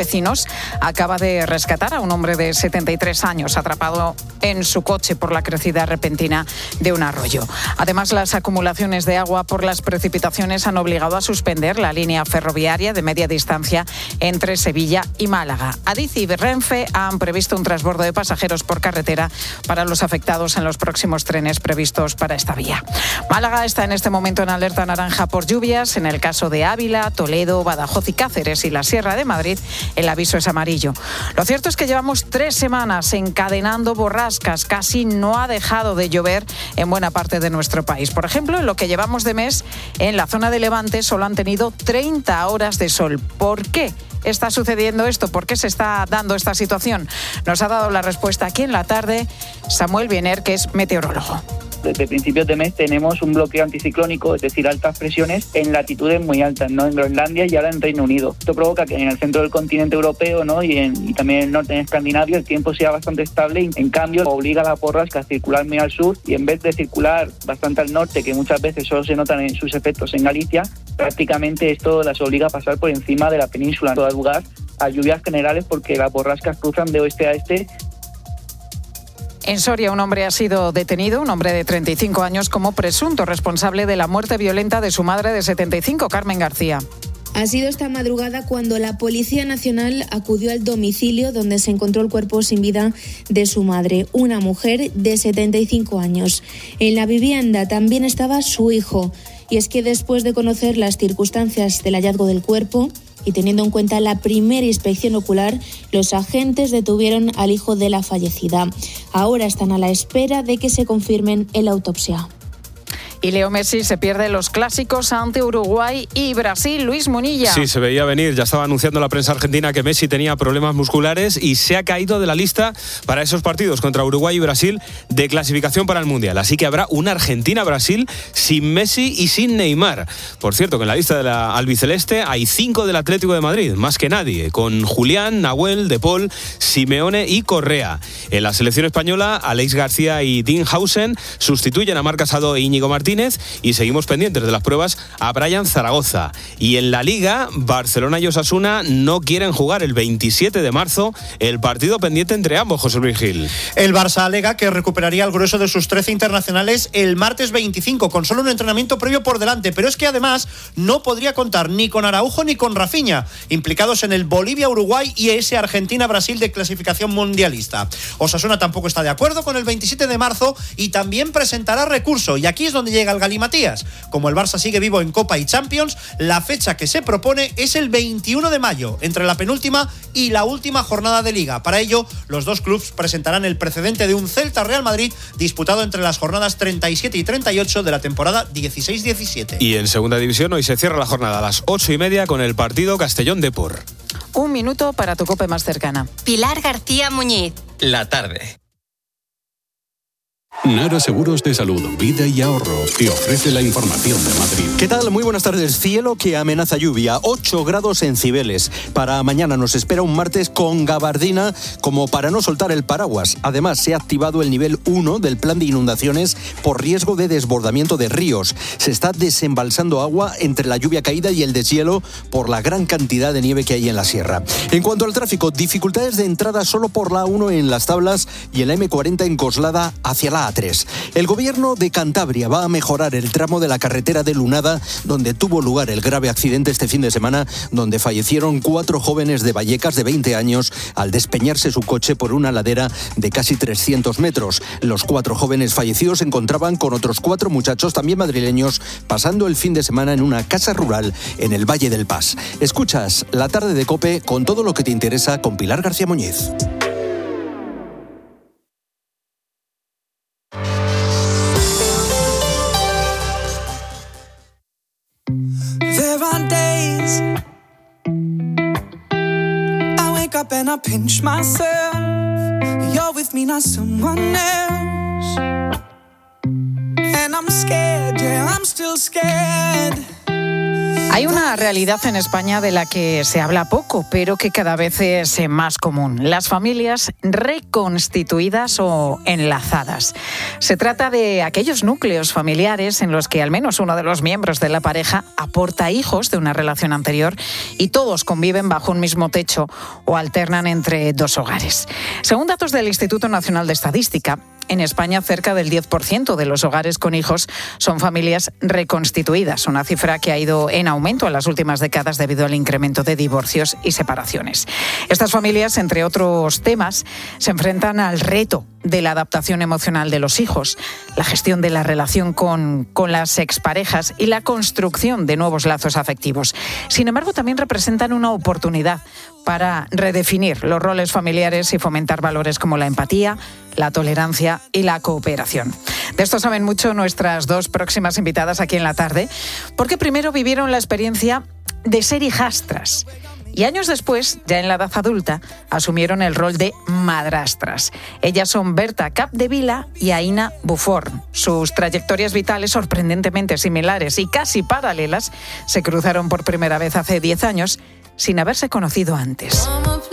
vecinos acaba de rescatar a un hombre de 73 años atrapado en su coche por la crecida repentina de un arroyo. Además, las acumulaciones de agua por las precipitaciones han obligado a suspender la línea ferroviaria de media distancia entre Sevilla y Málaga. Adif y Renfe han previsto un transbordo de pasajeros por carretera para los afectados en los próximos trenes previstos para esta vía. Málaga está en este momento en alerta naranja por lluvias. En el caso de Ávila, Toledo, Badajoz y Cáceres y la Sierra de Madrid, el aviso es amarillo. Lo cierto es que llevamos 3 semanas encadenando borrascas. Casi no ha dejado de llover en buena parte de nuestro país. Por ejemplo, en lo que llevamos de mes, en la zona de Levante solo han tenido 30 horas de sol. ¿Por qué está sucediendo esto? ¿Por qué se está dando esta situación? Nos ha dado la respuesta aquí en la tarde Samuel Biener, que es meteorólogo. Desde principios de mes tenemos un bloqueo anticiclónico, es decir, altas presiones en latitudes muy altas, ¿no? En Groenlandia y ahora en Reino Unido. Esto provoca que en el centro del continente europeo, ¿no? y también en el norte, en Escandinavia, el tiempo sea bastante estable y en cambio obliga a las borrascas a circular muy al sur y en vez de circular bastante al norte, que muchas veces solo se notan en sus efectos en Galicia, prácticamente esto las obliga a pasar por encima de la península. Esto da lugar a lluvias generales porque las borrascas cruzan de oeste a este. En Soria, un hombre ha sido detenido, un hombre de 35 años, como presunto responsable de la muerte violenta de su madre de 75, Carmen García. Ha sido esta madrugada cuando la Policía Nacional acudió al domicilio donde se encontró el cuerpo sin vida de su madre, una mujer de 75 años. En la vivienda también estaba su hijo. Y es que después de conocer las circunstancias del hallazgo del cuerpo y teniendo en cuenta la primera inspección ocular, los agentes detuvieron al hijo de la fallecida. Ahora están a la espera de que se confirmen en la autopsia. Y Leo Messi se pierde los clásicos ante Uruguay y Brasil. Luis Munilla. Sí, se veía venir. Ya estaba anunciando la prensa argentina que Messi tenía problemas musculares y se ha caído de la lista para esos partidos contra Uruguay y Brasil de clasificación para el Mundial. Así que habrá una Argentina-Brasil sin Messi y sin Neymar. Por cierto, que en la lista de la albiceleste hay 5 del Atlético de Madrid, más que nadie, con Julián, Nahuel, De Paul, Simeone y Correa. En la selección española, Aleix García y Dean Hausen sustituyen a Marc Casado e Íñigo Martínez y seguimos pendientes de las pruebas a Brian Zaragoza. Y en la Liga, Barcelona y Osasuna no quieren jugar el 27 de marzo el partido pendiente entre ambos, José Luis Gil. El Barça alega que recuperaría el grueso de sus 13 internacionales el martes 25, con solo un entrenamiento previo por delante, pero es que además no podría contar ni con Araujo ni con Rafinha, implicados en el Bolivia-Uruguay y ese Argentina-Brasil de clasificación mundialista. Osasuna tampoco está de acuerdo con el 27 de marzo y también presentará recurso, y aquí es donde llega el galimatías. Como el Barça sigue vivo en Copa y Champions, la fecha que se propone es el 21 de mayo, entre la penúltima y la última jornada de Liga. Para ello, los dos clubes presentarán el precedente de un Celta-Real Madrid disputado entre las jornadas 37 y 38 de la temporada 16-17. Y en segunda división hoy se cierra la jornada a las 8:30 con el partido Castellón-Depor. Un minuto para tu COPE más cercana. Pilar García Muñiz. La tarde. Nara Seguros de Salud, Vida y Ahorro te ofrece la información de Madrid. ¿Qué tal? Muy buenas tardes. Cielo que amenaza lluvia, 8 grados en Cibeles. Para mañana nos espera un martes con gabardina como para no soltar el paraguas. Además, se ha activado el nivel 1 del plan de inundaciones por riesgo de desbordamiento de ríos. Se está desembalsando agua entre la lluvia caída y el deshielo por la gran cantidad de nieve que hay en la sierra. En cuanto al tráfico, dificultades de entrada solo por la A1 en Las Tablas y en la M40 en Coslada hacia la A3. El gobierno de Cantabria va a mejorar el tramo de la carretera de Lunada, donde tuvo lugar el grave accidente este fin de semana, donde fallecieron 4 jóvenes de Vallecas de 20 años al despeñarse su coche por una ladera de casi 300 metros. Los 4 jóvenes fallecidos se encontraban con otros 4 muchachos también madrileños pasando el fin de semana en una casa rural en el Valle del Pas. Escuchas La Tarde de COPE con todo lo que te interesa con Pilar García Muñiz. And I pinch myself. You're with me, not someone else. And I'm scared, yeah, I'm still scared. Hay una realidad en España de la que se habla poco, pero que cada vez es más común. Las familias reconstituidas o enlazadas. Se trata de aquellos núcleos familiares en los que al menos uno de los miembros de la pareja aporta hijos de una relación anterior y todos conviven bajo un mismo techo o alternan entre dos hogares. Según datos del Instituto Nacional de Estadística, en España, cerca del 10% de los hogares con hijos son familias reconstituidas, una cifra que ha ido en aumento en las últimas décadas debido al incremento de divorcios y separaciones. Estas familias, entre otros temas, se enfrentan al reto de la adaptación emocional de los hijos, la gestión de la relación con las exparejas y la construcción de nuevos lazos afectivos. Sin embargo, también representan una oportunidad para redefinir los roles familiares y fomentar valores como la empatía, la tolerancia y la cooperación. De esto saben mucho nuestras dos próximas invitadas aquí en la tarde, porque primero vivieron la experiencia de ser hijastras y años después, ya en la edad adulta, asumieron el rol de madrastras. Ellas son Berta Capdevila y Aina Buforn. Sus trayectorias vitales, sorprendentemente similares y casi paralelas, se cruzaron por primera vez hace 10 años sin haberse conocido antes.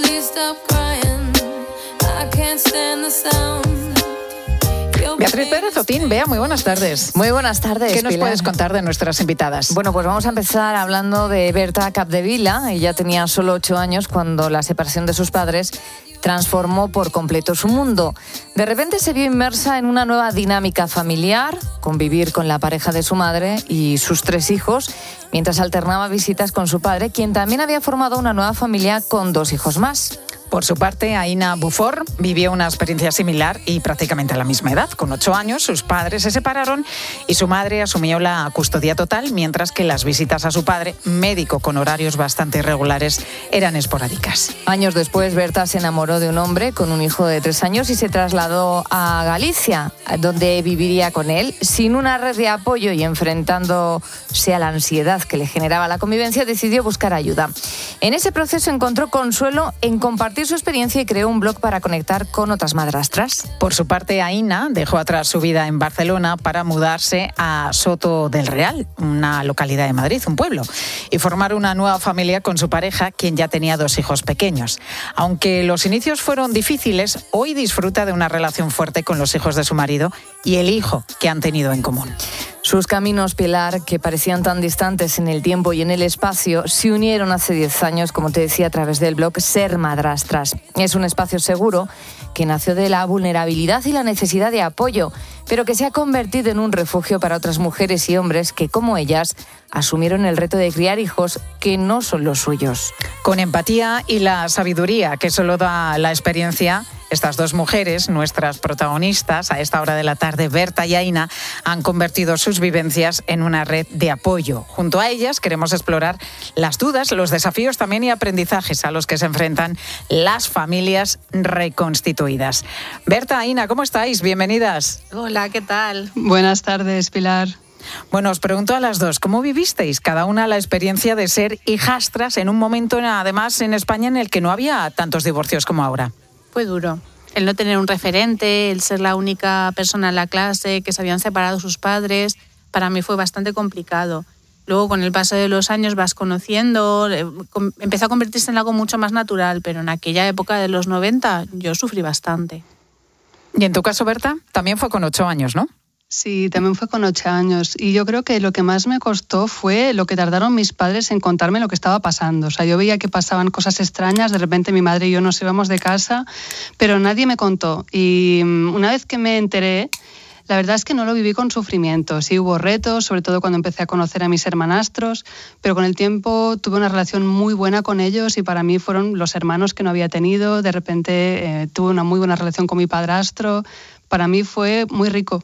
Beatriz Pérez Otín, Bea, muy buenas tardes. Muy buenas tardes, ¿Qué nos Pilar? puedes contar de nuestras invitadas? Bueno, pues vamos a empezar hablando de Berta Capdevila. Ella tenía solo 8 años cuando la separación de sus padres transformó por completo su mundo. De repente se vio inmersa en una nueva dinámica familiar, convivir con la pareja de su madre y sus 3 hijos, mientras alternaba visitas con su padre, quien también había formado una nueva familia con 2 hijos más. Por su parte, Aina Buforn vivió una experiencia similar y prácticamente a la misma edad. Con 8 años, sus padres se separaron y su madre asumió la custodia total, mientras que las visitas a su padre, médico con horarios bastante irregulares, eran esporádicas. Años después, Berta se enamoró de un hombre con un hijo de 3 años y se trasladó a Galicia, donde viviría con él. Sin una red de apoyo y enfrentándose a la ansiedad que le generaba la convivencia, decidió buscar ayuda. En ese proceso encontró consuelo en compartir su experiencia y creó un blog para conectar con otras madrastras. Por su parte, Aina dejó atrás su vida en Barcelona para mudarse a Soto del Real, una localidad de Madrid, un pueblo, y formar una nueva familia con su pareja, quien ya tenía 2 hijos pequeños. Aunque los inicios fueron difíciles, hoy disfruta de una relación fuerte con los hijos de su marido y el hijo que han tenido en común. Sus caminos, Pilar, que parecían tan distantes en el tiempo y en el espacio, se unieron hace 10 años, como te decía, a través del blog Ser Madrastras. Es un espacio seguro que nació de la vulnerabilidad y la necesidad de apoyo, pero que se ha convertido en un refugio para otras mujeres y hombres que, como ellas, asumieron el reto de criar hijos que no son los suyos. Con empatía y la sabiduría que solo da la experiencia, estas dos mujeres, nuestras protagonistas, a esta hora de la tarde, Berta y Aina, han convertido sus vivencias en una red de apoyo. Junto a ellas queremos explorar las dudas, los desafíos también y aprendizajes a los que se enfrentan las familias reconstituidas. Berta, Aina, ¿cómo estáis? Bienvenidas. Hola, ¿qué tal? Buenas tardes, Pilar. Bueno, os pregunto a las dos, ¿cómo vivisteis cada una la experiencia de ser hijastras en un momento, además, en España en el que no había tantos divorcios como ahora? Fue duro. El no tener un referente, el ser la única persona en la clase que se habían separado sus padres, para mí fue bastante complicado. Luego, con el paso de los años, vas conociendo, empezó a convertirse en algo mucho más natural, pero en aquella época de los 90 yo sufrí bastante. Y en tu caso, Berta, también fue con 8 años, ¿no? Sí, también fue con 8 años. Y yo creo que lo que más me costó fue lo que tardaron mis padres en contarme lo que estaba pasando. O sea, yo veía que pasaban cosas extrañas, de repente mi madre y yo nos íbamos de casa, pero nadie me contó. Y una vez que me enteré, la verdad es que no lo viví con sufrimiento. Sí hubo retos, sobre todo cuando empecé a conocer a mis hermanastros, pero con el tiempo tuve una relación muy buena con ellos y para mí fueron los hermanos que no había tenido. De repente tuve una muy buena relación con mi padrastro. Para mí fue muy rico.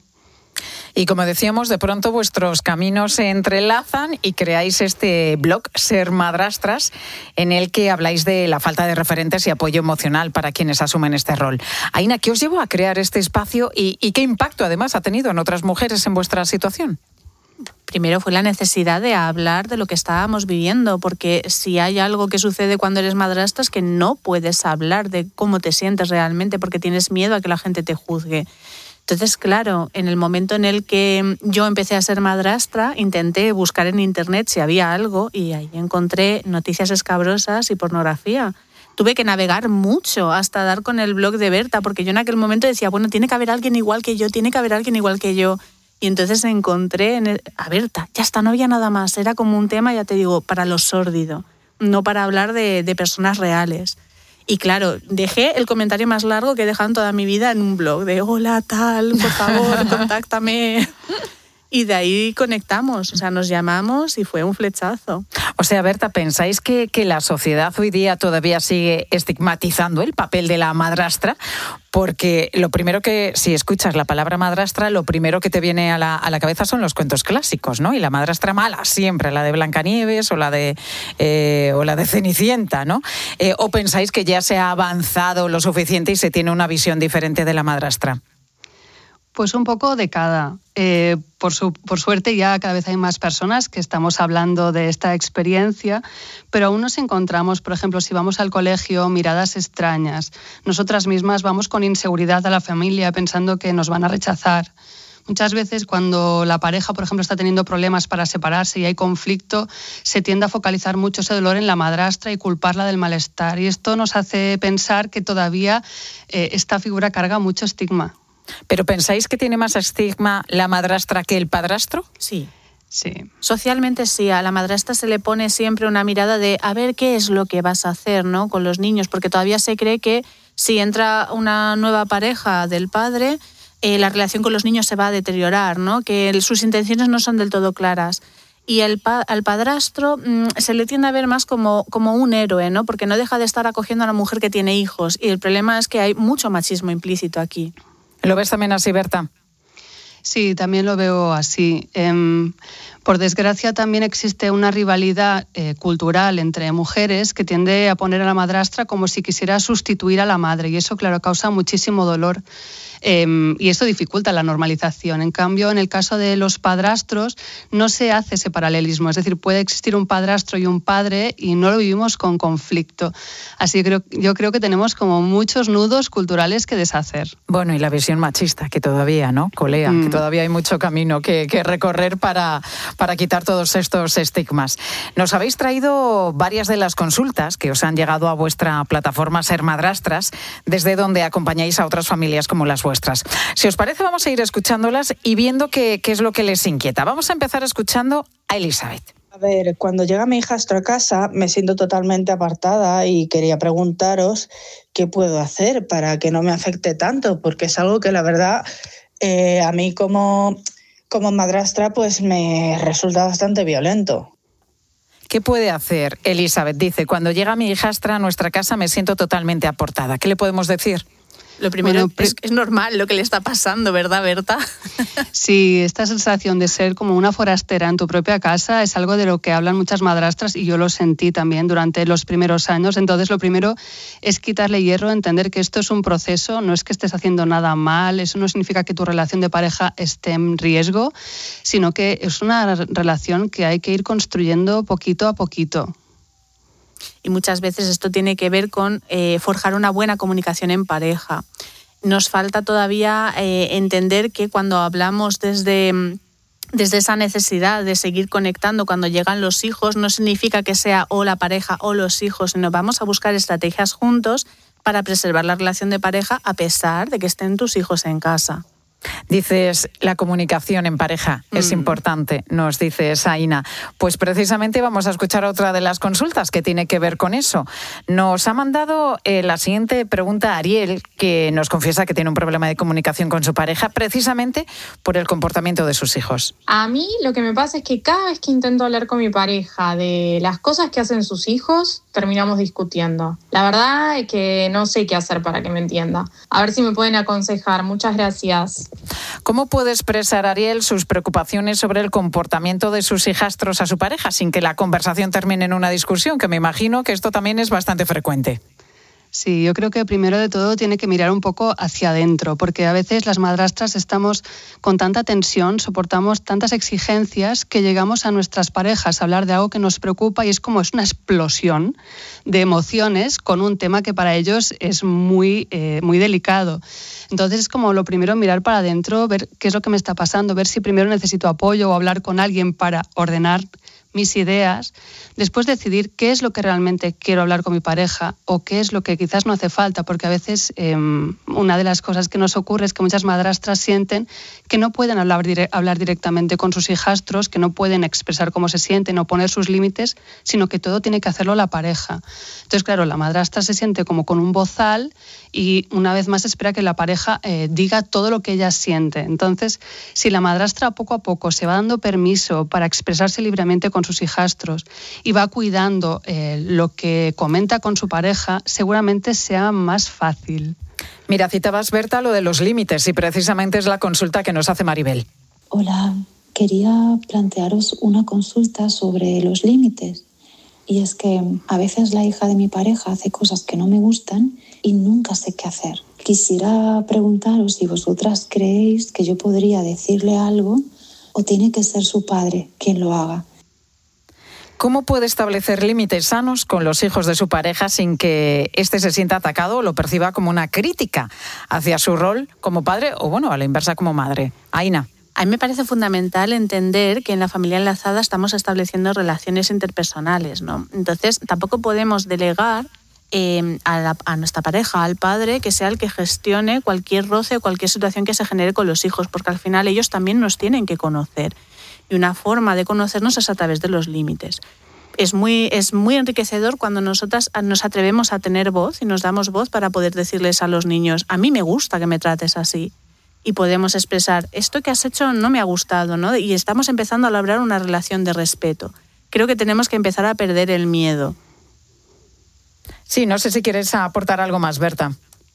Y como decíamos, de pronto vuestros caminos se entrelazan y creáis este blog Ser Madrastras, en el que habláis de la falta de referentes y apoyo emocional para quienes asumen este rol. Aina, ¿qué os llevó a crear este espacio y qué impacto además ha tenido en otras mujeres en vuestra situación? Primero fue la necesidad de hablar de lo que estábamos viviendo, porque si hay algo que sucede cuando eres madrastra es que no puedes hablar de cómo te sientes realmente porque tienes miedo a que la gente te juzgue. Entonces, claro, en el momento en el que yo empecé a ser madrastra, intenté buscar en internet si había algo y ahí encontré noticias escabrosas y pornografía. Tuve que navegar mucho hasta dar con el blog de Berta, porque yo en aquel momento decía, bueno, tiene que haber alguien igual que yo, tiene que haber alguien igual que yo. Y entonces encontré a Berta, ya está, no había nada más. Era como un tema, ya te digo, para lo sórdido, no para hablar de personas reales. Y claro, dejé el comentario más largo que he dejado en toda mi vida en un blog de hola, tal, por favor, contáctame. Y de ahí conectamos, o sea, nos llamamos y fue un flechazo. O sea, Berta, ¿pensáis que la sociedad hoy día todavía sigue estigmatizando el papel de la madrastra? Porque lo primero que, si escuchas la palabra madrastra, lo primero que te viene a la cabeza son los cuentos clásicos, ¿no? Y la madrastra mala, siempre, la de Blancanieves o la de Cenicienta, ¿no? ¿O pensáis que ya se ha avanzado lo suficiente y se tiene una visión diferente de la madrastra? Pues un poco de cada. Por suerte ya cada vez hay más personas que estamos hablando de esta experiencia, pero aún nos encontramos, por ejemplo, si vamos al colegio, miradas extrañas. Nosotras mismas vamos con inseguridad a la familia pensando que nos van a rechazar. Muchas veces cuando la pareja, por ejemplo, está teniendo problemas para separarse y hay conflicto, se tiende a focalizar mucho ese dolor en la madrastra y culparla del malestar. Y esto nos hace pensar que todavía esta figura carga mucho estigma. ¿Pero pensáis que tiene más estigma la madrastra que el padrastro? Sí. Sí. Socialmente sí, a la madrastra se le pone siempre una mirada de a ver qué es lo que vas a hacer, ¿no?, con los niños, porque todavía se cree que si entra una nueva pareja del padre, la relación con los niños se va a deteriorar, ¿no?, que sus intenciones no son del todo claras. Y al padrastro se le tiende a ver más como un héroe, ¿no?, porque no deja de estar acogiendo a una mujer que tiene hijos. Y el problema es que hay mucho machismo implícito aquí. ¿Lo ves también así, Berta? Sí, también lo veo así. Por desgracia también existe una rivalidad cultural entre mujeres que tiende a poner a la madrastra como si quisiera sustituir a la madre y eso, claro, causa muchísimo dolor. Y esto dificulta la normalización. En cambio, en el caso de los padrastros no se hace ese paralelismo. Es decir, puede existir un padrastro y un padre y no lo vivimos con conflicto. Así que yo creo que tenemos como muchos nudos culturales que deshacer. Bueno, y la visión machista, que todavía, ¿no?, colea, que todavía hay mucho camino que recorrer para quitar todos estos estigmas. Nos habéis traído varias de las consultas que os han llegado a vuestra plataforma Ser Madrastras, desde donde acompañáis a otras familias como las vuestras. Si os parece, vamos a ir escuchándolas y viendo qué es lo que les inquieta. Vamos a empezar escuchando a Elizabeth. A ver, cuando llega mi hijastro a casa me siento totalmente apartada y quería preguntaros qué puedo hacer para que no me afecte tanto, porque es algo que la verdad a mí como madrastra pues me resulta bastante violento. ¿Qué puede hacer? Elizabeth dice, cuando llega mi hijastra a nuestra casa me siento totalmente apartada. ¿Qué le podemos decir? Lo primero es normal lo que le está pasando, ¿verdad, Berta? Sí, esta sensación de ser como una forastera en tu propia casa es algo de lo que hablan muchas madrastras y yo lo sentí también durante los primeros años. Entonces, lo primero es quitarle hierro, entender que esto es un proceso, no es que estés haciendo nada mal, eso no significa que tu relación de pareja esté en riesgo, sino que es una relación que hay que ir construyendo poquito a poquito. Y muchas veces esto tiene que ver con forjar una buena comunicación en pareja. Nos falta todavía entender que cuando hablamos desde esa necesidad de seguir conectando cuando llegan los hijos, no significa que sea o la pareja o los hijos, sino vamos a buscar estrategias juntos para preservar la relación de pareja a pesar de que estén tus hijos en casa. Dices, la comunicación en pareja es importante, nos dice Saina. Pues precisamente vamos a escuchar otra de las consultas que tiene que ver con eso. Nos ha mandado la siguiente pregunta Ariel, que nos confiesa que tiene un problema de comunicación con su pareja precisamente por el comportamiento de sus hijos. A mí lo que me pasa es que cada vez que intento hablar con mi pareja de las cosas que hacen sus hijos, terminamos discutiendo. La verdad es que no sé qué hacer para que me entienda. A ver si me pueden aconsejar. Muchas gracias. ¿Cómo puede expresar Ariel sus preocupaciones sobre el comportamiento de sus hijastros a su pareja sin que la conversación termine en una discusión? Que me imagino que esto también es bastante frecuente. Sí, yo creo que primero de todo tiene que mirar un poco hacia adentro, porque a veces las madrastras estamos con tanta tensión, soportamos tantas exigencias que llegamos a nuestras parejas a hablar de algo que nos preocupa y es una explosión de emociones con un tema que para ellos es muy delicado. Entonces es como lo primero mirar para adentro, ver qué es lo que me está pasando, ver si primero necesito apoyo o hablar con alguien para ordenar mis ideas, después decidir qué es lo que realmente quiero hablar con mi pareja o qué es lo que quizás no hace falta, porque a veces una de las cosas que nos ocurre es que muchas madrastras sienten que no pueden hablar directamente con sus hijastros, que no pueden expresar cómo se sienten o poner sus límites, sino que todo tiene que hacerlo la pareja. Entonces, claro, la madrastra se siente como con un bozal y una vez más espera que la pareja diga todo lo que ella siente. Entonces, si la madrastra poco a poco se va dando permiso para expresarse libremente con sus hijastros y va cuidando lo que comenta con su pareja, seguramente sea más fácil. Mira, citabas, Berta, lo de los límites y precisamente es la consulta que nos hace Maribel. Hola, quería plantearos una consulta sobre los límites. Y es que a veces la hija de mi pareja hace cosas que no me gustan y nunca sé qué hacer. Quisiera preguntaros si vosotras creéis que yo podría decirle algo o tiene que ser su padre quien lo haga. ¿Cómo puede establecer límites sanos con los hijos de su pareja sin que éste se sienta atacado o lo perciba como una crítica hacia su rol como padre o, bueno, a la inversa como madre? Aina. A mí me parece fundamental entender que en la familia enlazada estamos estableciendo relaciones interpersonales, ¿no? Entonces, tampoco podemos delegar a nuestra pareja, al padre, que sea el que gestione cualquier roce o cualquier situación que se genere con los hijos, porque al final ellos también nos tienen que conocer. Y una forma de conocernos es a través de los límites. Es muy enriquecedor cuando nosotras nos atrevemos a tener voz y nos damos voz para poder decirles a los niños, a mí me gusta que me trates así. Y podemos expresar, esto que has hecho no me ha gustado, ¿no? Y estamos empezando a labrar una relación de respeto. Creo que tenemos que empezar a perder el miedo. Sí, no sé si quieres aportar algo más, Berta.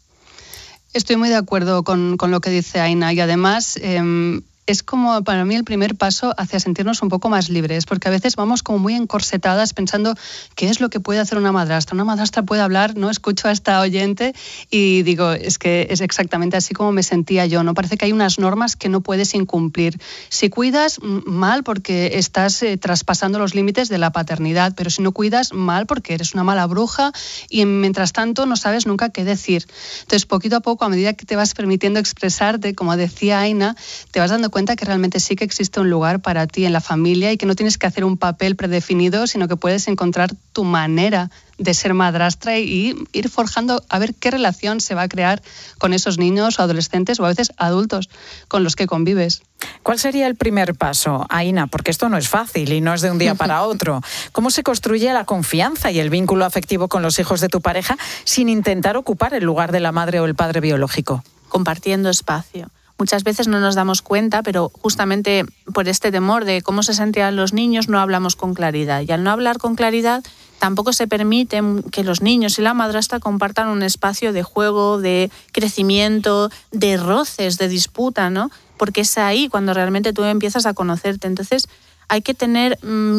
Estoy muy de acuerdo con lo que dice Aina y además es como para mí el primer paso hacia sentirnos un poco más libres, porque a veces vamos como muy encorsetadas pensando qué es lo que puede hacer una madrastra. Una madrastra puede hablar, ¿no? Escucho a esta oyente y digo, es que es exactamente así como me sentía yo, ¿no? Parece que hay unas normas que no puedes incumplir. Si cuidas, mal porque estás traspasando los límites de la paternidad, pero si no cuidas, mal porque eres una mala bruja y mientras tanto no sabes nunca qué decir. Entonces, poquito a poco, a medida que te vas permitiendo expresarte, como decía Aina, te vas dando cuenta que realmente sí que existe un lugar para ti en la familia y que no tienes que hacer un papel predefinido, sino que puedes encontrar tu manera de ser madrastra y ir forjando a ver qué relación se va a crear con esos niños o adolescentes o a veces adultos con los que convives. ¿Cuál sería el primer paso, Aina? Porque esto no es fácil y no es de un día para otro. ¿Cómo se construye la confianza y el vínculo afectivo con los hijos de tu pareja sin intentar ocupar el lugar de la madre o el padre biológico? Compartiendo espacio. Muchas veces no nos damos cuenta, pero justamente por este temor de cómo se sentían los niños no hablamos con claridad. Y al no hablar con claridad tampoco se permite que los niños y la madrastra compartan un espacio de juego, de crecimiento, de roces, de disputa, ¿no? Porque es ahí cuando realmente tú empiezas a conocerte. Entonces hay que tener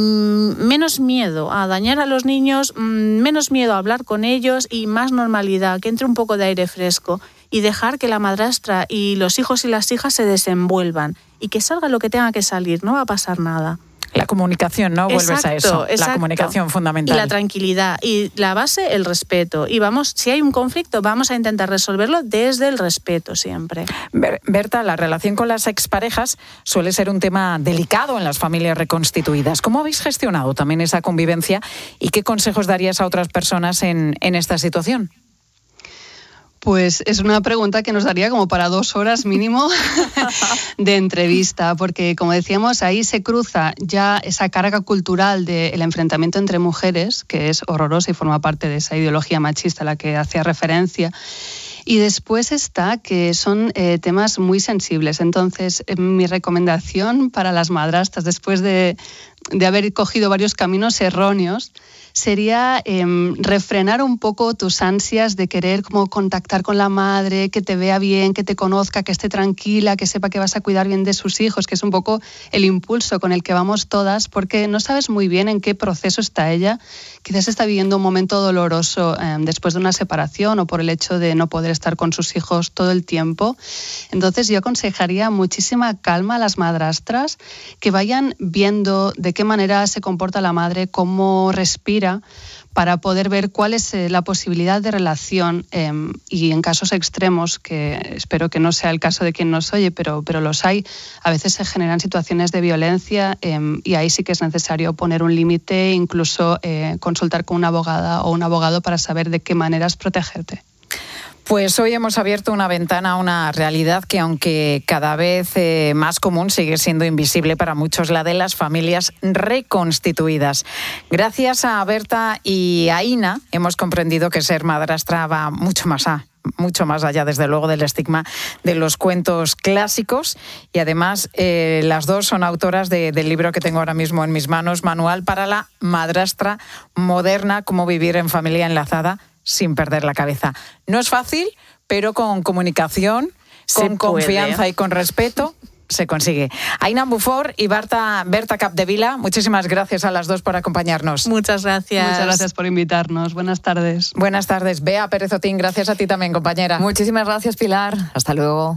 menos miedo a dañar a los niños, menos miedo a hablar con ellos y más normalidad, que entre un poco de aire fresco. Y dejar que la madrastra y los hijos y las hijas se desenvuelvan y que salga lo que tenga que salir, no va a pasar nada. La comunicación, ¿no? Vuelves a eso. Exacto. La comunicación fundamental. Y la tranquilidad. Y la base, el respeto. Y si hay un conflicto, vamos a intentar resolverlo desde el respeto siempre. Berta, la relación con las exparejas suele ser un tema delicado en las familias reconstituidas. ¿Cómo habéis gestionado también esa convivencia y qué consejos darías a otras personas en esta situación? Pues es una pregunta que nos daría como para 2 horas mínimo de entrevista, porque como decíamos, ahí se cruza ya esa carga cultural del enfrentamiento entre mujeres, que es horrorosa y forma parte de esa ideología machista a la que hacía referencia. Y después está que son temas muy sensibles. Entonces, mi recomendación para las madrastras, después de haber cogido varios caminos erróneos, sería refrenar un poco tus ansias de querer como contactar con la madre, que te vea bien, que te conozca, que esté tranquila, que sepa que vas a cuidar bien de sus hijos, que es un poco el impulso con el que vamos todas, porque no sabes muy bien en qué proceso está ella. Quizás está viviendo un momento doloroso después de una separación o por el hecho de no poder estar con sus hijos todo el tiempo. Entonces yo aconsejaría muchísima calma a las madrastras, que vayan viendo de qué manera se comporta la madre, cómo respira, para poder ver cuál es la posibilidad de relación y en casos extremos, que espero que no sea el caso de quien nos oye, pero los hay, a veces se generan situaciones de violencia y ahí sí que es necesario poner un límite, incluso consultar con una abogada o un abogado para saber de qué maneras protegerte. Pues hoy hemos abierto una ventana a una realidad que, aunque cada vez más común, sigue siendo invisible para muchos, la de las familias reconstituidas. Gracias a Berta y a Ina hemos comprendido que ser madrastra va mucho más allá, desde luego, del estigma de los cuentos clásicos, y además las dos son autoras del libro que tengo ahora mismo en mis manos, Manual para la madrastra moderna, cómo vivir en familia enlazada sin perder la cabeza. No es fácil, pero con comunicación, con confianza y con respeto se consigue. Aina Bufor y Berta Capdevila, muchísimas gracias a las dos por acompañarnos. Muchas gracias. Muchas gracias por invitarnos. Buenas tardes. Buenas tardes. Bea Pérez Otín, gracias a ti también, compañera. Muchísimas gracias, Pilar. Hasta luego.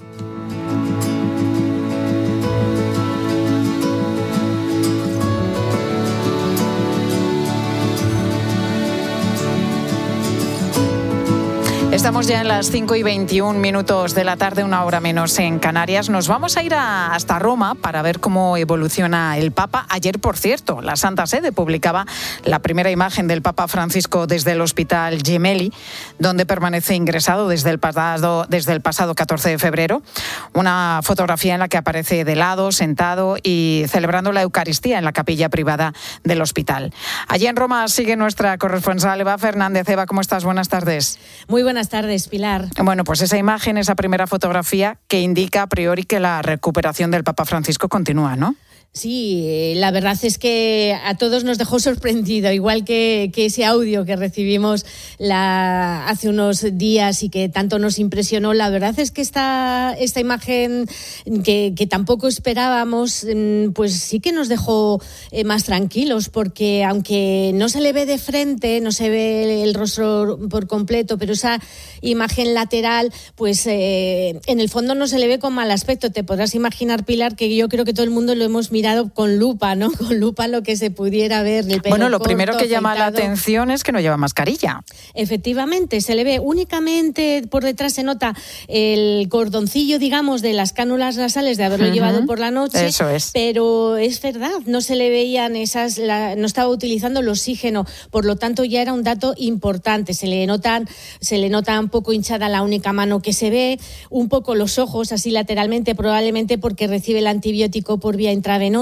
Estamos ya en las 5:21 de la tarde, una hora menos en Canarias. Nos vamos a ir hasta Roma para ver cómo evoluciona el Papa. Ayer, por cierto, la Santa Sede publicaba la primera imagen del Papa Francisco desde el Hospital Gemelli, donde permanece ingresado desde el pasado 14 de febrero. Una fotografía en la que aparece de lado, sentado y celebrando la Eucaristía en la capilla privada del hospital. Allí en Roma sigue nuestra corresponsal Eva Fernández. Eva, ¿cómo estás? Buenas tardes. Muy buenas tardes, Pilar. Bueno, pues esa imagen, esa primera fotografía que indica a priori que la recuperación del Papa Francisco continúa, ¿no? Sí, la verdad es que a todos nos dejó sorprendido, igual que ese audio que recibimos hace unos días y que tanto nos impresionó. La verdad es que esta imagen que tampoco esperábamos, pues sí que nos dejó más tranquilos, porque aunque no se le ve de frente, no se ve el rostro por completo, pero esa imagen lateral, pues en el fondo no se le ve con mal aspecto. Te podrás imaginar, Pilar, que yo creo que todo el mundo lo hemos mirado con lupa, ¿no? Con lupa lo que se pudiera ver. El pelo bueno, lo corto, primero que llama la afeitado. Atención es que no lleva mascarilla. Efectivamente, se le ve únicamente por detrás, se nota el cordoncillo, digamos, de las cánulas nasales de haberlo llevado por la noche. Eso es. Pero es verdad, no se le veían no estaba utilizando el oxígeno, por lo tanto ya era un dato importante. Se le nota un poco hinchada la única mano que se ve, un poco los ojos así lateralmente, probablemente porque recibe el antibiótico por vía intravenosa.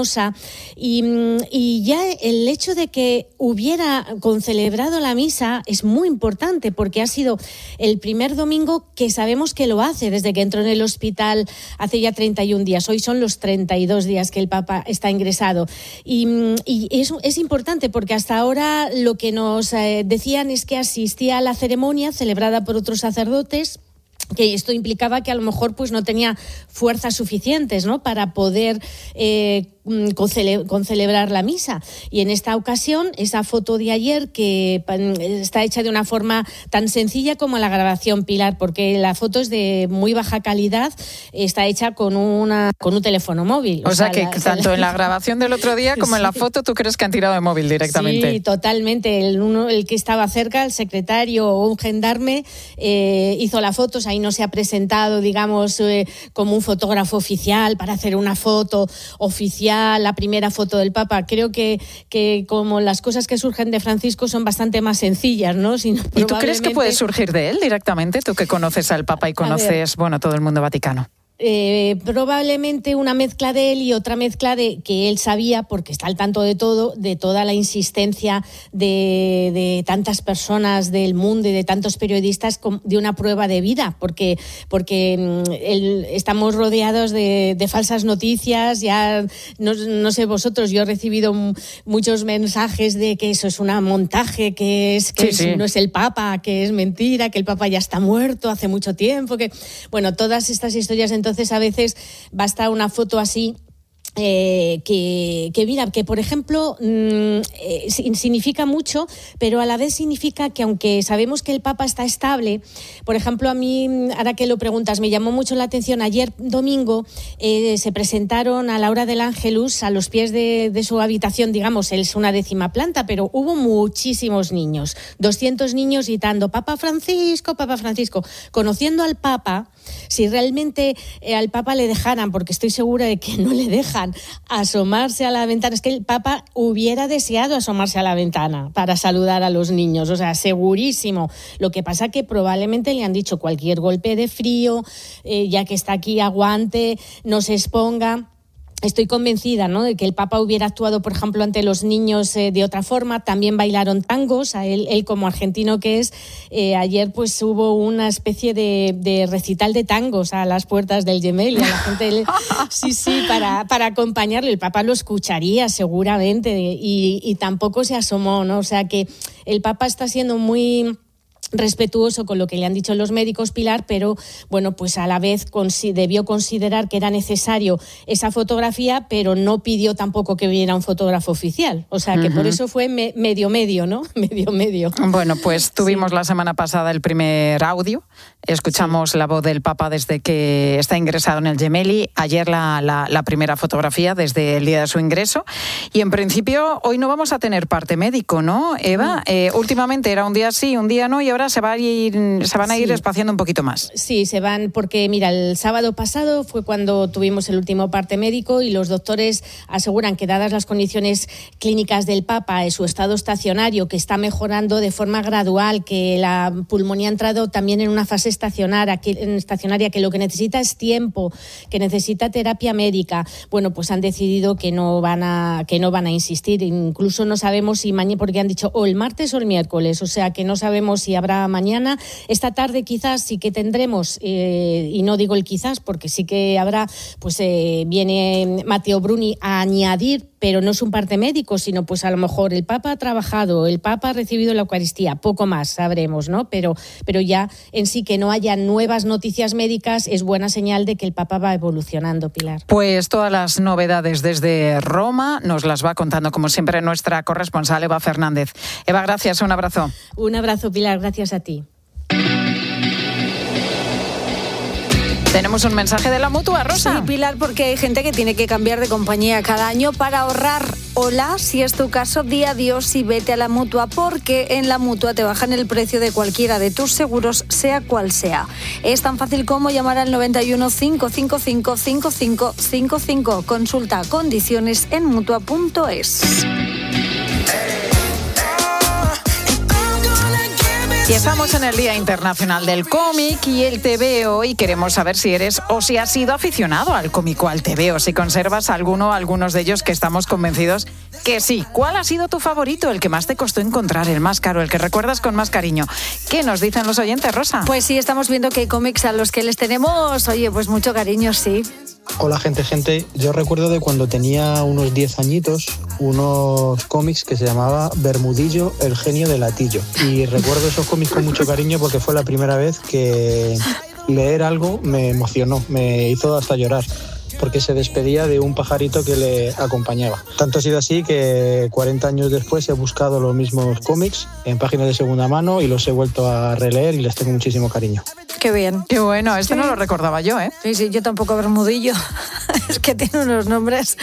Y ya el hecho de que hubiera concelebrado la misa es muy importante, porque ha sido el primer domingo que sabemos que lo hace desde que entró en el hospital hace ya 31 días. Hoy son los 32 días que el Papa está ingresado. Y eso es importante porque hasta ahora lo que nos decían es que asistía a la ceremonia celebrada por otros sacerdotes, que esto implicaba que a lo mejor pues no tenía fuerzas suficientes, ¿no?, para poder concelebrar la misa. Y en esta ocasión, esa foto de ayer, que está hecha de una forma tan sencilla como la grabación, Pilar, porque la foto es de muy baja calidad, está hecha con un teléfono móvil. O sea que tanto en la grabación del otro día como en la foto, ¿tú crees que han tirado de móvil directamente? Sí, totalmente. El que estaba cerca, el secretario o un gendarme, hizo la foto. Ahí no se ha presentado, digamos, como un fotógrafo oficial para hacer una foto oficial, la primera foto del Papa. Creo que como las cosas que surgen de Francisco son bastante más sencillas, ¿no? ¿Y tú crees que puede surgir de él directamente? Tú que conoces al Papa y conoces, todo el mundo vaticano. Probablemente una mezcla de él y otra mezcla de que él sabía, porque está al tanto de todo, de toda la insistencia de tantas personas del mundo y de tantos periodistas de una prueba de vida, porque estamos rodeados de falsas noticias. Ya no sé vosotros, yo he recibido muchos mensajes de que eso es un montaje, no es el Papa, que es mentira, que el Papa ya está muerto hace mucho tiempo, todas estas historias. Entonces a veces basta una foto así que por ejemplo significa mucho, pero a la vez significa que aunque sabemos que el Papa está estable, por ejemplo, a mí, ahora que lo preguntas, me llamó mucho la atención. Ayer domingo se presentaron a la hora del Ángelus a los pies de su habitación, digamos, es una 10ª planta, pero hubo muchísimos niños, 200 niños gritando Papa Francisco, conociendo al Papa. Si realmente al Papa le dejaran, porque estoy segura de que no le dejan asomarse a la ventana, es que el Papa hubiera deseado asomarse a la ventana para saludar a los niños, o sea, segurísimo. Lo que pasa que probablemente le han dicho cualquier golpe de frío, ya que está aquí, aguante, no se exponga. Estoy convencida, ¿no?, de que el Papa hubiera actuado, por ejemplo, ante los niños de otra forma. También bailaron tangos, él como argentino que es, ayer pues hubo una especie de recital de tangos a las puertas del Gemelli, a la gente para acompañarle. El Papa lo escucharía seguramente y tampoco se asomó, ¿no? O sea que el Papa está siendo muy respetuoso con lo que le han dicho los médicos, Pilar, pero bueno, pues a la vez debió considerar que era necesario esa fotografía, pero no pidió tampoco que viniera un fotógrafo oficial. O sea que por eso fue medio, ¿no? Medio. Bueno, pues tuvimos la semana pasada el primer audio. Escuchamos la voz del Papa desde que está ingresado en el Gemelli. Ayer la primera fotografía desde el día de su ingreso. Y en principio hoy no vamos a tener parte médico, ¿no, Eva? Últimamente era un día sí, un día no, y ahora se van a ir espaciando un poquito más. Sí, se van, porque mira, el sábado pasado fue cuando tuvimos el último parte médico y los doctores aseguran que, dadas las condiciones clínicas del Papa, su estado estacionario, que está mejorando de forma gradual, que la pulmonía ha entrado también en una fase estacionaria, que lo que necesita es tiempo, que necesita terapia médica. Bueno, pues han decidido que no van a insistir. Incluso no sabemos si mañana, porque han dicho o el martes o el miércoles, o sea que no sabemos si habrá mañana. Esta tarde quizás sí que tendremos, y no digo el quizás porque sí que habrá, pues viene Matteo Bruni a añadir, pero no es un parte médico, sino pues a lo mejor el Papa ha trabajado, el Papa ha recibido la Eucaristía, poco más sabremos, ¿no? Pero ya en sí que no haya nuevas noticias médicas es buena señal de que el Papa va evolucionando, Pilar. Pues todas las novedades desde Roma nos las va contando, como siempre, nuestra corresponsal Eva Fernández. Eva, gracias, un abrazo. Un abrazo, Pilar, gracias a ti. Tenemos un mensaje de la Mutua, Rosa. Sí, Pilar, porque hay gente que tiene que cambiar de compañía cada año para ahorrar. Hola, si es tu caso, di adiós y vete a la Mutua, porque en la Mutua te bajan el precio de cualquiera de tus seguros, sea cual sea. Es tan fácil como llamar al 91 555 5555. Consulta condiciones en Mutua.es. Y estamos en el Día Internacional del Cómic y el TVO, y queremos saber si eres o si has sido aficionado al cómic o al TVO, si conservas algunos de ellos, que estamos convencidos que sí. ¿Cuál ha sido tu favorito, el que más te costó encontrar, el más caro, el que recuerdas con más cariño? ¿Qué nos dicen los oyentes, Rosa? Pues sí, estamos viendo que hay cómics a los que les tenemos, pues mucho cariño, sí. Hola gente, yo recuerdo de cuando tenía unos 10 añitos unos cómics que se llamaba Bermudillo, el genio del Latillo, y recuerdo esos cómics con mucho cariño porque fue la primera vez que leer algo me emocionó, me hizo hasta llorar, porque se despedía de un pajarito que le acompañaba. Tanto ha sido así que 40 años después he buscado los mismos cómics en páginas de segunda mano y los he vuelto a releer y les tengo muchísimo cariño. Qué bien. Qué bueno, no lo recordaba yo, ¿eh? Sí, yo tampoco, Bermudillo. Es que tiene unos nombres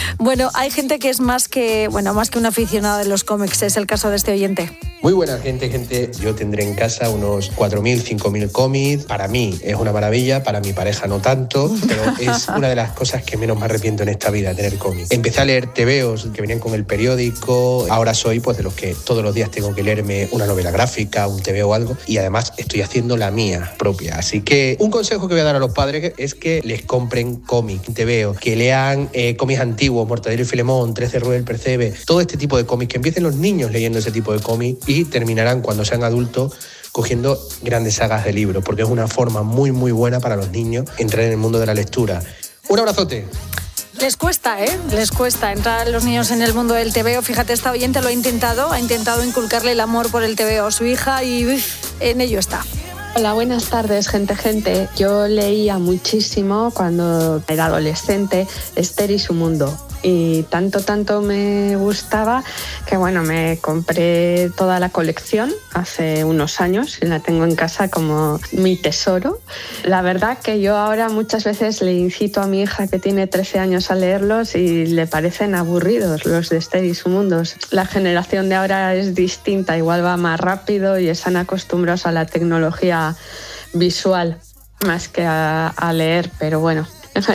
Bueno, hay gente que es más que un aficionado de los cómics, es el caso de este oyente. Muy buena gente. Yo tendré en casa unos 4.000, 5.000 cómics. Para mí es una maravilla, para mi pareja no tanto, pero es una de las cosas que menos me arrepiento en esta vida, tener cómics. Empecé a leer tebeos que venían con el periódico. Ahora soy pues de los que todos los días tengo que leerme una novela gráfica, un tebeo o algo, y además estoy haciendo la mía propia. Así que un consejo que voy a dar a los padres es que les compren cómics, tebeo, que lean cómics antiguos, Mortadelo y Filemón, 13 Rue del Percebe, todo este tipo de cómics, que empiecen los niños leyendo ese tipo de cómics y terminarán cuando sean adultos cogiendo grandes sagas de libros, porque es una forma muy muy buena para los niños entrar en el mundo de la lectura. Un abrazote. Les cuesta entrar a los niños en el mundo del tebeo. Fíjate, esta oyente lo ha intentado inculcarle el amor por el tebeo a su hija y en ello está. Hola, buenas tardes, gente. Yo leía muchísimo cuando era adolescente Esther y su mundo. Y tanto me gustaba que me compré toda la colección hace unos años y la tengo en casa como mi tesoro. La verdad que yo ahora muchas veces le incito a mi hija que tiene 13 años a leerlos y le parecen aburridos los de Esther y su mundo. La generación de ahora es distinta, igual va más rápido y están acostumbrados a la tecnología visual más que a leer, pero bueno,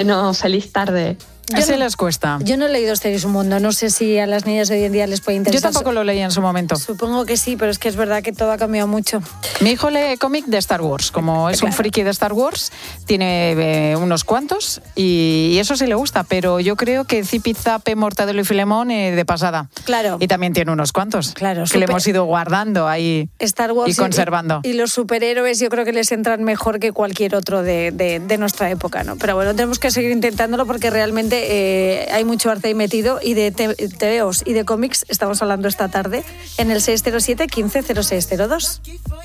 feliz tarde. Así les cuesta. Yo no he leído Esther y su mundo, no sé si a las niñas de hoy en día les puede interesar. Yo tampoco lo leí en su momento. Supongo que sí, pero es que es verdad que todo ha cambiado mucho. Mi hijo lee cómic de Star Wars, como es un friki de Star Wars, tiene unos cuantos y eso sí le gusta, pero yo creo que Zipi Zape, Mortadelo y Filemón de pasada. Claro. Y también tiene unos cuantos. Claro. Que le hemos ido guardando ahí Star Wars y conservando. Y los superhéroes yo creo que les entran mejor que cualquier otro de nuestra época, ¿no? Pero bueno, tenemos que seguir intentándolo porque realmente hay mucho arte ahí metido y de tebeos y de cómics estamos hablando esta tarde en el 607 15 0602.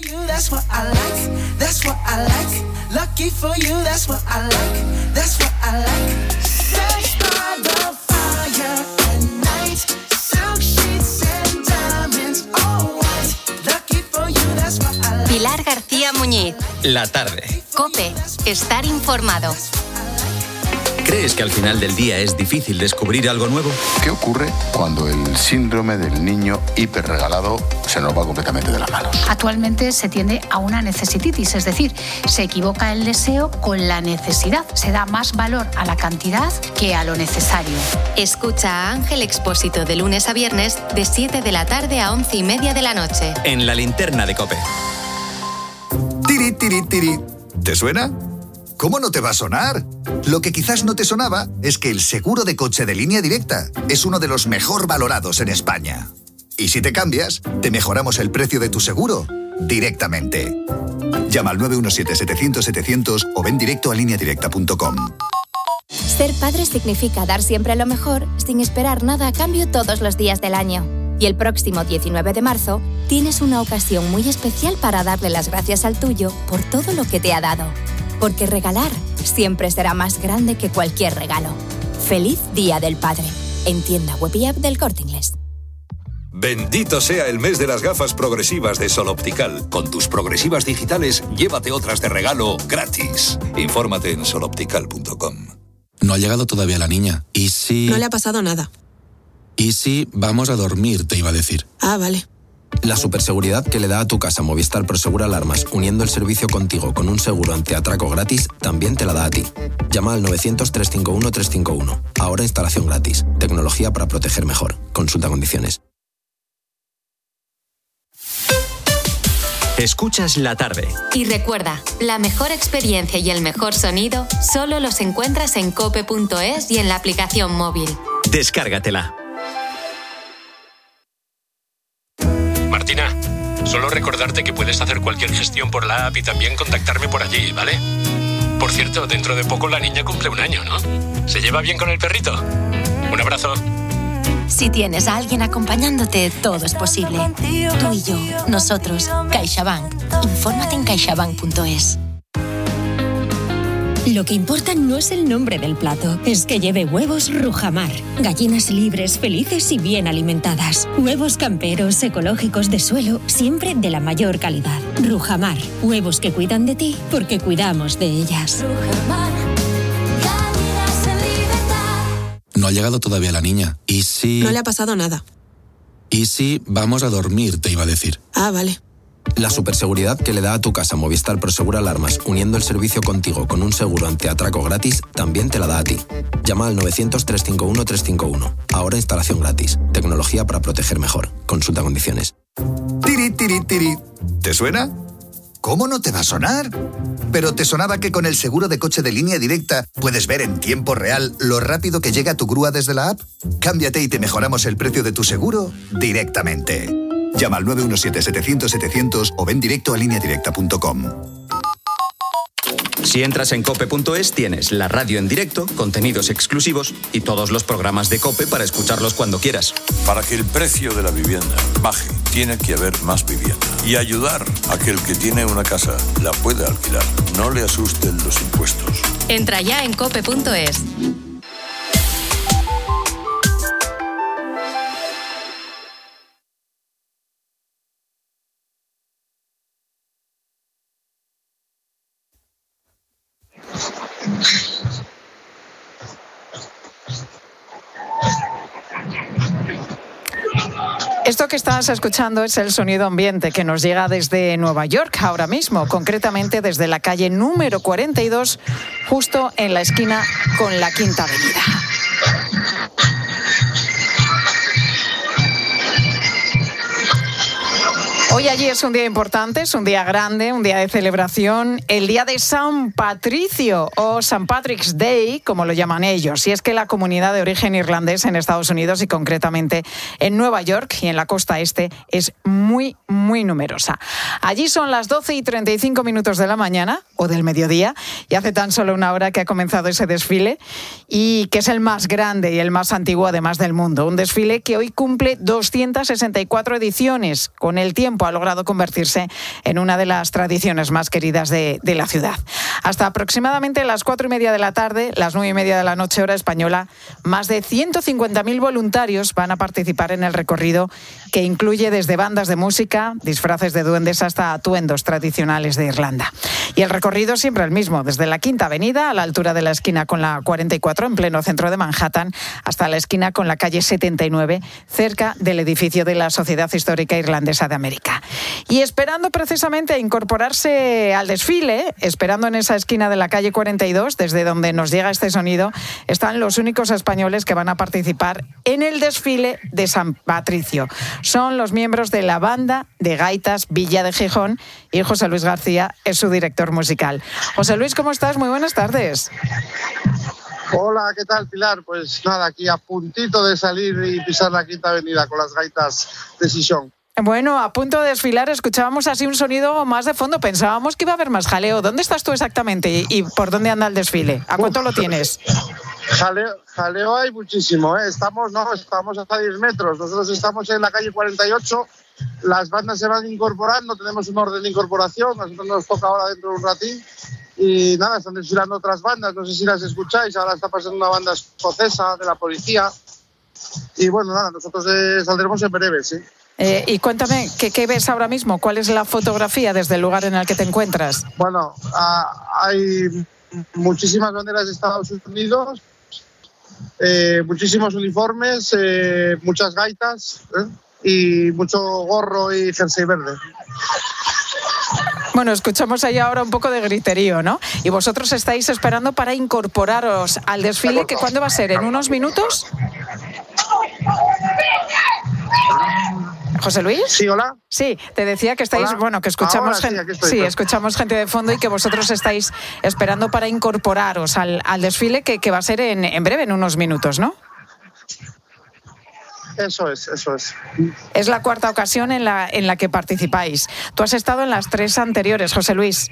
Pilar García Muñiz. La tarde. COPE. Estar informado. ¿Crees que al final del día es difícil descubrir algo nuevo? ¿Qué ocurre cuando el síndrome del niño hiperregalado se nos va completamente de las manos? Actualmente se tiende a una necesititis, es decir, se equivoca el deseo con la necesidad. Se da más valor a la cantidad que a lo necesario. Escucha a Ángel Expósito de lunes a viernes de 7 de la tarde a 11:30 de la noche. En la linterna de COPE. Tiri, tiri, tiri. ¿Te suena? ¿Cómo no te va a sonar? Lo que quizás no te sonaba es que el seguro de coche de Línea Directa es uno de los mejor valorados en España. Y si te cambias, te mejoramos el precio de tu seguro directamente. Llama al 917-700-700 o ven directo a lineadirecta.com. Ser padre significa dar siempre lo mejor sin esperar nada a cambio todos los días del año. Y el próximo 19 de marzo tienes una ocasión muy especial para darle las gracias al tuyo por todo lo que te ha dado. Porque regalar siempre será más grande que cualquier regalo. ¡Feliz Día del Padre! En tienda web y app del Corte Inglés. Bendito sea el mes de las gafas progresivas de Sol Optical. Con tus progresivas digitales, llévate otras de regalo gratis. Infórmate en soloptical.com. No ha llegado todavía la niña. ¿Y si...? No le ha pasado nada. ¿Y si vamos a dormir, te iba a decir? Ah, vale. La superseguridad que le da a tu casa Movistar Prosegur Alarmas, uniendo el servicio contigo con un seguro antiatraco gratis, también te la da a ti. Llama al 900-351-351. Ahora instalación gratis. Tecnología para proteger mejor. Consulta condiciones. Escuchas La Tarde. Y recuerda, la mejor experiencia y el mejor sonido solo los encuentras en cope.es y en la aplicación móvil. Descárgatela. Martina, solo recordarte que puedes hacer cualquier gestión por la app y también contactarme por allí, ¿vale? Por cierto, dentro de poco la niña cumple 1 año, ¿no? ¿Se lleva bien con el perrito? Un abrazo. Si tienes a alguien acompañándote, todo es posible. Tú y yo, nosotros, CaixaBank. Infórmate en caixabank.es. Lo que importa no es el nombre del plato, es que lleve huevos Rujamar. Gallinas libres, felices y bien alimentadas. Huevos camperos, ecológicos de suelo, siempre de la mayor calidad. Rujamar, huevos que cuidan de ti porque cuidamos de ellas. Rujamar, No No ha llegado todavía la niña. ¿Y si...? No le ha pasado nada. ¿Y si vamos a dormir, te iba a decir? Ah, vale. La superseguridad que le da a tu casa Movistar Prosegur Alarmas, uniendo el servicio contigo con un seguro antiatraco gratis, también te la da a ti. Llama al 900-351-351. Ahora instalación gratis. Tecnología para proteger mejor. Consulta condiciones. Tiri, tiri, tiri. ¿Te suena? ¿Cómo no te va a sonar? ¿Pero te sonaba que con el seguro de coche de Línea Directa puedes ver en tiempo real lo rápido que llega tu grúa desde la app? Cámbiate y te mejoramos el precio de tu seguro directamente. Llama al 917-700-700 o ven directo a lineadirecta.com. Si entras en cope.es tienes la radio en directo, contenidos exclusivos y todos los programas de COPE para escucharlos cuando quieras. Para que el precio de la vivienda baje, tiene que haber más vivienda. Y ayudar a que el que tiene una casa la pueda alquilar. No le asusten los impuestos. Entra ya en cope.es. Esto que estás escuchando es el sonido ambiente que nos llega desde Nueva York ahora mismo, concretamente desde la calle número 42, justo en la esquina con la Quinta Avenida. Hoy allí es un día importante, es un día grande, un día de celebración, el día de San Patricio o St. Patrick's Day, como lo llaman ellos. Y es que la comunidad de origen irlandés en Estados Unidos y concretamente en Nueva York y en la costa este es muy, muy numerosa. Allí son las 12:35 de la mañana o del mediodía y hace tan solo una hora que ha comenzado ese desfile y que es el más grande y el más antiguo además del mundo. Un desfile que hoy cumple 264 ediciones. Con el tiempo ha logrado convertirse en una de las tradiciones más queridas de la ciudad. Hasta aproximadamente las 4:30 de la tarde, las 9:30 de la noche hora española, más de 150.000 voluntarios van a participar en el recorrido que incluye desde bandas de música, disfraces de duendes hasta atuendos tradicionales de Irlanda. Y el recorrido siempre el mismo, desde la Quinta Avenida a la altura de la esquina con la 44 en pleno centro de Manhattan hasta la esquina con la calle 79 cerca del edificio de la Sociedad Histórica Irlandesa de América. Y esperando precisamente a incorporarse al desfile, esperando en esa esquina de la calle 42, desde donde nos llega este sonido, están los únicos españoles que van a participar en el desfile de San Patricio. Son los miembros de la banda de gaitas Villa de Gijón y José Luis García es su director musical. José Luis, ¿cómo estás? Muy buenas tardes. Hola, ¿qué tal, Pilar? Pues nada, aquí a puntito de salir y pisar la Quinta Avenida con las gaitas de Gijón. Bueno, a punto de desfilar escuchábamos así un sonido más de fondo. Pensábamos que iba a haber más jaleo. ¿Dónde estás tú exactamente y por dónde anda el desfile? ¿A cuánto lo tienes? Jaleo hay muchísimo, ¿eh? Estamos hasta 10 metros. Nosotros estamos en la calle 48. Las bandas se van incorporando. Tenemos un orden de incorporación. A nosotros nos toca ahora dentro de un ratín. Y nada, están desfilando otras bandas. No sé si las escucháis. Ahora está pasando una banda escocesa de la policía. Y bueno, nada, nosotros saldremos en breve, sí. Y cuéntame, ¿qué ves ahora mismo? ¿Cuál es la fotografía desde el lugar en el que te encuentras? Bueno, hay muchísimas banderas de Estados Unidos, muchísimos uniformes, muchas gaitas y mucho gorro y jersey verde. Bueno, escuchamos ahí ahora un poco de griterío, ¿no? Y vosotros estáis esperando para incorporaros al desfile, que ¿cuándo va a ser? ¿En unos minutos? ¿José Luis? Sí, hola. Sí, te decía que estáis, ¿Hola? Bueno, que escuchamos escuchamos gente de fondo y que vosotros estáis esperando para incorporaros al desfile que va a ser en breve, en unos minutos, ¿no? Eso es. Es la cuarta ocasión en la que participáis. Tú has estado en las 3 anteriores, José Luis.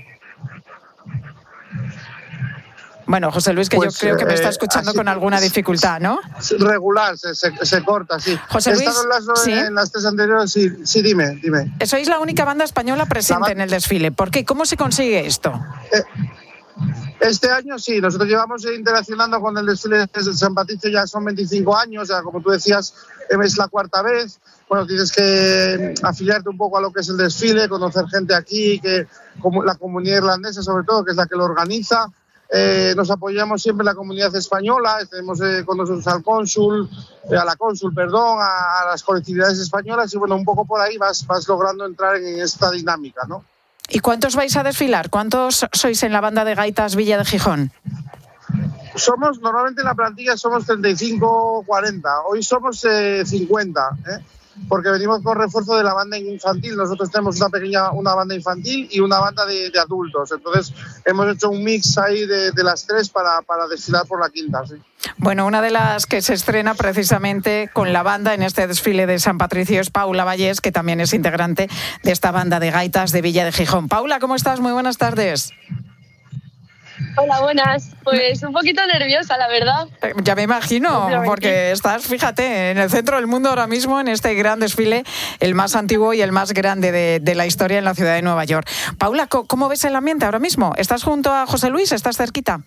Bueno, José Luis, que pues, yo creo que me está escuchando con alguna dificultad, ¿no? Regular, se corta, sí. José Luis, he estado en las 3 anteriores, sí, dime. Sois la única banda española presente en el desfile. ¿Por qué? ¿Cómo se consigue esto? Este año sí, nosotros llevamos interaccionando con el desfile de San Patricio, ya son 25 años, ya como tú decías, es la cuarta vez. Bueno, tienes que afiliarte un poco a lo que es el desfile, conocer gente aquí, como la comunidad irlandesa sobre todo, que es la que lo organiza. nos apoyamos siempre en la comunidad española, tenemos con nosotros al cónsul, a las colectividades españolas y bueno, un poco por ahí vas logrando entrar en esta dinámica, ¿no? ¿Y cuántos vais a desfilar? ¿Cuántos sois en la banda de gaitas Villa de Gijón? Normalmente en la plantilla somos 35 o 40, hoy somos 50, porque venimos con refuerzo de la banda infantil. Nosotros tenemos una banda infantil y una banda de adultos, entonces hemos hecho un mix ahí de las tres para desfilar por la quinta, sí. Bueno, una de las que se estrena precisamente con la banda en este desfile de San Patricio es Paula Vallés, que también es integrante de esta banda de gaitas de Villa de Gijón. Paula, ¿cómo estás? Muy buenas tardes. Hola, buenas. Pues un poquito nerviosa, la verdad. Ya me imagino, porque estás, fíjate, en el centro del mundo ahora mismo, en este gran desfile, el más antiguo y el más grande de la historia en la ciudad de Nueva York. Paula, ¿cómo ves el ambiente ahora mismo? ¿Estás junto a José Luis? ¿Estás cerquita?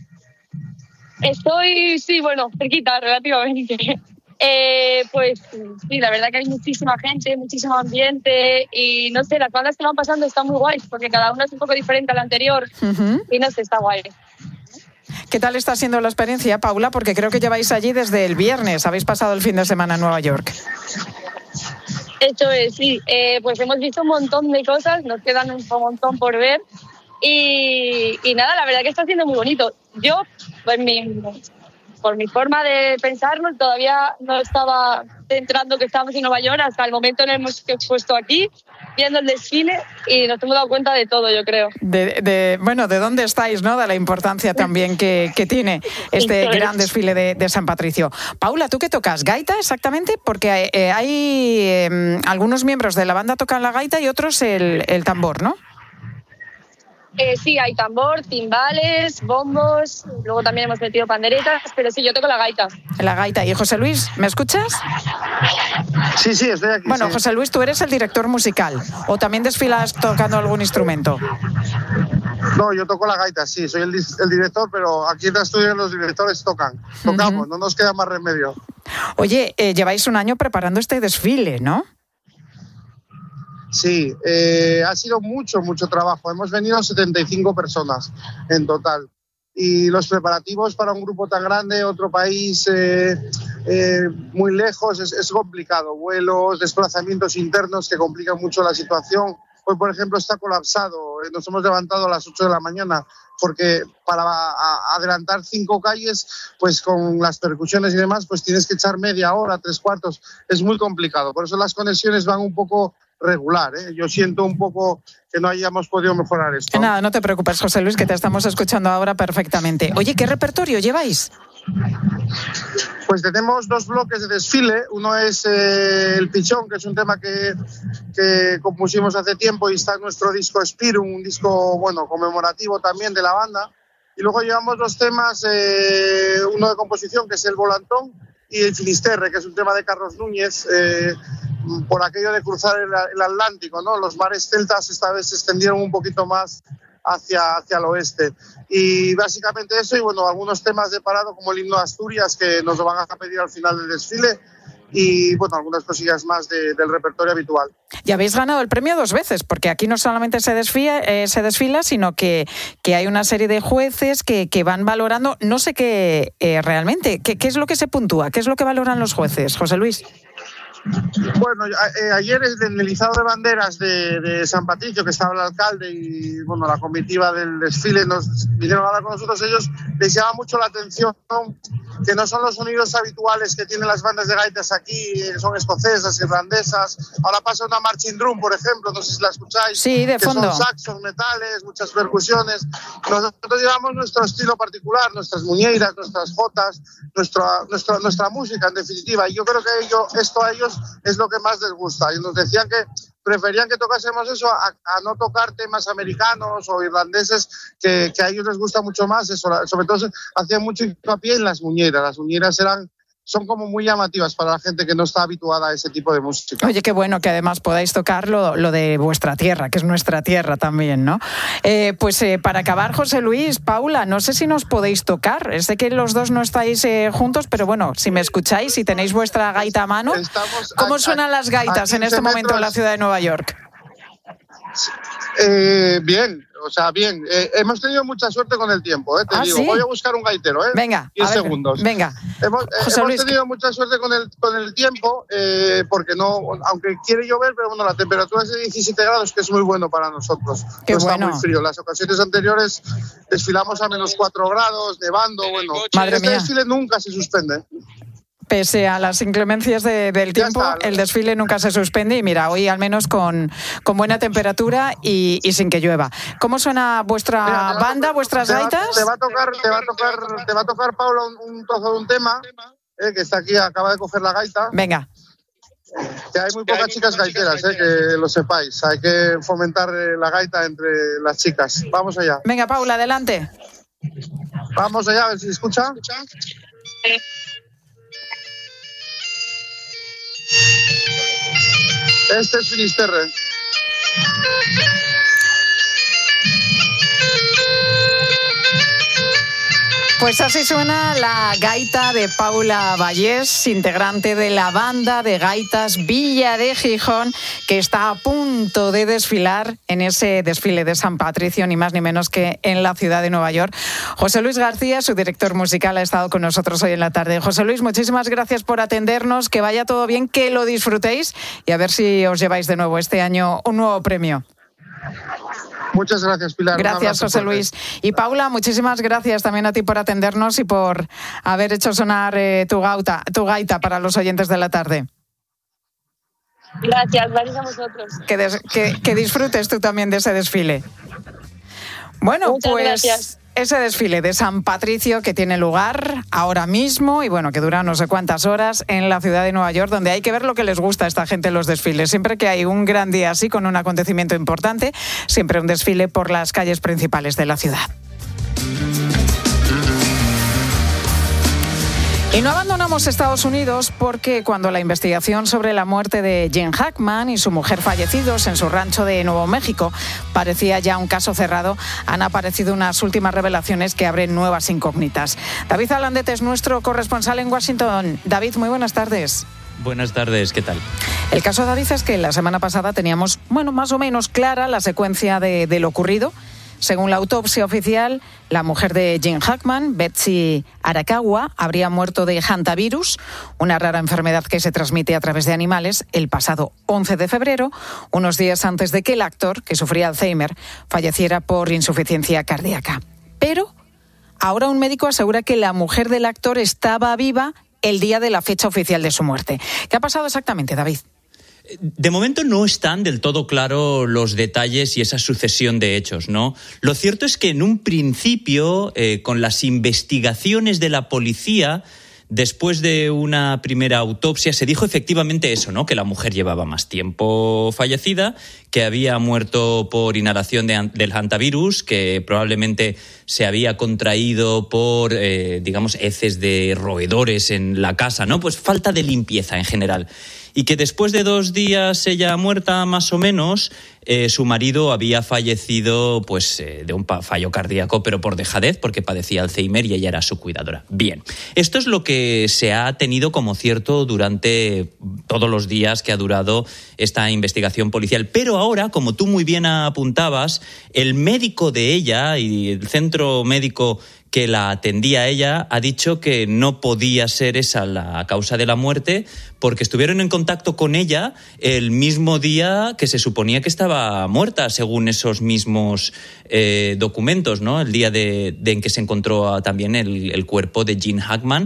Estoy, cerquita, relativamente. Pues sí, la verdad que hay muchísima gente, muchísimo ambiente y no sé, las bandas que van pasando están muy guays porque cada una es un poco diferente a la anterior y no sé, está guay. ¿Qué tal está siendo la experiencia, Paula? Porque creo que lleváis allí desde el viernes, habéis pasado el fin de semana en Nueva York. Esto es, sí, pues hemos visto un montón de cosas, nos quedan un montón por ver y nada, la verdad que está siendo muy bonito. Yo, pues por mi forma de pensarlo, todavía no estaba centrando que estábamos en Nueva York hasta el momento en el que hemos expuesto aquí, viendo el desfile y nos hemos dado cuenta de todo, yo creo. De dónde estáis, ¿no? De la importancia también que tiene este gran desfile de San Patricio. Paula, ¿tú qué tocas? ¿Gaita exactamente? Porque hay algunos miembros de la banda tocan la gaita y otros el tambor, ¿no? Sí, hay tambor, timbales, bombos, luego también hemos metido panderetas, pero sí, yo toco la gaita. La gaita. ¿Y José Luis, me escuchas? Sí, estoy aquí. Bueno, sí. José Luis, tú eres el director musical, ¿o también desfilas tocando algún instrumento? No, yo toco la gaita, sí, soy el director, pero aquí en el estudio los directores tocamos, no nos queda más remedio. Oye, lleváis un año preparando este desfile, ¿no? Sí, ha sido mucho trabajo. Hemos venido 75 personas en total. Y los preparativos para un grupo tan grande, otro país muy lejos, es complicado. Vuelos, desplazamientos internos que complican mucho la situación. Hoy, por ejemplo, está colapsado. Nos hemos levantado a las 8 de la mañana porque para adelantar 5 calles, pues con las percusiones y demás, pues tienes que echar media hora, 3/4. Es muy complicado. Por eso las conexiones van un poco regular, ¿eh? Yo siento un poco que no hayamos podido mejorar esto. Nada, no te preocupes, José Luis, que te estamos escuchando ahora perfectamente. Oye, ¿qué repertorio lleváis? Pues tenemos 2 bloques de desfile. Uno es El Pichón, que es un tema que compusimos hace tiempo y está en nuestro disco Spirum, un disco conmemorativo también de la banda. Y luego llevamos 2 temas, uno de composición, que es El Volantón, y El Finisterre, que es un tema de Carlos Núñez, por aquello de cruzar el Atlántico, ¿no? Los mares celtas esta vez se extendieron un poquito más hacia el oeste. Y básicamente eso, y algunos temas de parado como el himno de Asturias, que nos lo van a pedir al final del desfile, y algunas cosillas más del repertorio habitual. Y habéis ganado el premio 2 veces, porque aquí no solamente se desfila, sino que hay una serie de jueces que van valorando, no sé qué realmente, ¿qué es lo que se puntúa? ¿Qué es lo que valoran los jueces, José Luis? Bueno, ayer en el izado de banderas de San Patricio, que estaba el alcalde y la comitiva del desfile, nos vinieron a hablar con nosotros. Ellos les llama mucho la atención que no son los sonidos habituales que tienen las bandas de gaitas aquí, son escocesas, irlandesas. Ahora pasa una marching drum, por ejemplo, no sé si la escucháis. Sí, de fondo. Que son saxos, metales, muchas percusiones. Nosotros llevamos nuestro estilo particular, nuestras muñeiras, nuestras jotas, nuestra música, en definitiva. Y yo creo que esto a ellos es lo que más les gusta. Y nos decían que preferían que tocásemos eso a no tocar temas americanos o irlandeses, que a ellos les gusta mucho más eso. Sobre todo hacían mucho hincapié en las muñeiras. Las muñeiras son como muy llamativas para la gente que no está habituada a ese tipo de música. Oye, qué bueno que además podáis tocar lo de vuestra tierra, que es nuestra tierra también, ¿no? Para acabar, José Luis, Paula, no sé si nos podéis tocar. Sé que los dos no estáis juntos, pero si me escucháis, si tenéis vuestra gaita a mano, ¿cómo suenan las gaitas en este momento en la ciudad de Nueva York? Bien, bien. Hemos tenido mucha suerte con el tiempo, te digo. ¿Sí? Voy a buscar un gaitero, Venga, 10 segundos. Venga. Hemos tenido mucha suerte con el tiempo, porque no, aunque quiere llover, pero bueno, la temperatura es de 17 grados, que es muy bueno para nosotros. Qué no bueno. Está muy frío. Las ocasiones anteriores desfilamos a menos 4 grados, nevando, bueno. Madre este mía. desfile nunca se suspende. Pese a las inclemencias del tiempo, el desfile nunca se suspende y mira, hoy al menos con buena temperatura y sin que llueva. ¿Cómo suena vuestra banda, vuestras gaitas? Te va a tocar, Paula, un trozo de un tema, que está aquí, acaba de coger la gaita. Venga. Que hay muy pocas chicas gaiteras, que lo sepáis. Hay que fomentar la gaita entre las chicas. Vamos allá. Venga, Paula, adelante. Vamos allá, a ver si escucha. Este es Finisterre. Pues así suena la gaita de Paula Vallés, integrante de la banda de gaitas Villa de Gijón, que está a punto de desfilar en ese desfile de San Patricio, ni más ni menos que en la ciudad de Nueva York. José Luis García, su director musical, ha estado con nosotros hoy en la tarde. José Luis, muchísimas gracias por atendernos, que vaya todo bien, que lo disfrutéis y a ver si os lleváis de nuevo este año un nuevo premio. Muchas gracias, Pilar. Gracias, José Luis. Y Paula, muchísimas gracias también a ti por atendernos y por haber hecho sonar tu gaita para los oyentes de la tarde. Gracias a vosotros. Que disfrutes tú también de ese desfile. Bueno, muchas gracias. Ese desfile de San Patricio que tiene lugar ahora mismo y bueno, que dura no sé cuántas horas en la ciudad de Nueva York, donde hay que ver lo que les gusta a esta gente en los desfiles. Siempre que hay un gran día así, con un acontecimiento importante, siempre un desfile por las calles principales de la ciudad. Y no abandonamos Estados Unidos porque cuando la investigación sobre la muerte de Gene Hackman y su mujer fallecidos en su rancho de Nuevo México parecía ya un caso cerrado, han aparecido unas últimas revelaciones que abren nuevas incógnitas. David Alandete es nuestro corresponsal en Washington. David, muy buenas tardes. Buenas tardes, ¿qué tal? El caso, David, es que la semana pasada teníamos, más o menos clara la secuencia de lo ocurrido. Según la autopsia oficial, la mujer de Gene Hackman, Betsy Arakawa, habría muerto de hantavirus, una rara enfermedad que se transmite a través de animales, el pasado 11 de febrero, unos días antes de que el actor, que sufría Alzheimer, falleciera por insuficiencia cardíaca. Pero ahora un médico asegura que la mujer del actor estaba viva el día de la fecha oficial de su muerte. ¿Qué ha pasado exactamente, David? De momento no están del todo claros los detalles y esa sucesión de hechos, ¿no? Lo cierto es que en un principio, con las investigaciones de la policía, después de una primera autopsia, se dijo efectivamente eso, ¿no? Que la mujer llevaba más tiempo fallecida, que había muerto por inhalación del hantavirus, que probablemente se había contraído por, heces de roedores en la casa, ¿no? Pues falta de limpieza en general. Y que después de 2 días ella muerta más o menos, su marido había fallecido de un fallo cardíaco, pero por dejadez, porque padecía Alzheimer y ella era su cuidadora. Bien, esto es lo que se ha tenido como cierto durante todos los días que ha durado esta investigación policial. Pero ahora, como tú muy bien apuntabas, el médico de ella y el centro médico que la atendía a ella ha dicho que no podía ser esa la causa de la muerte porque estuvieron en contacto con ella el mismo día que se suponía que estaba muerta, según esos mismos documentos, ¿no? El día en que se encontró también el cuerpo de Gene Hackman.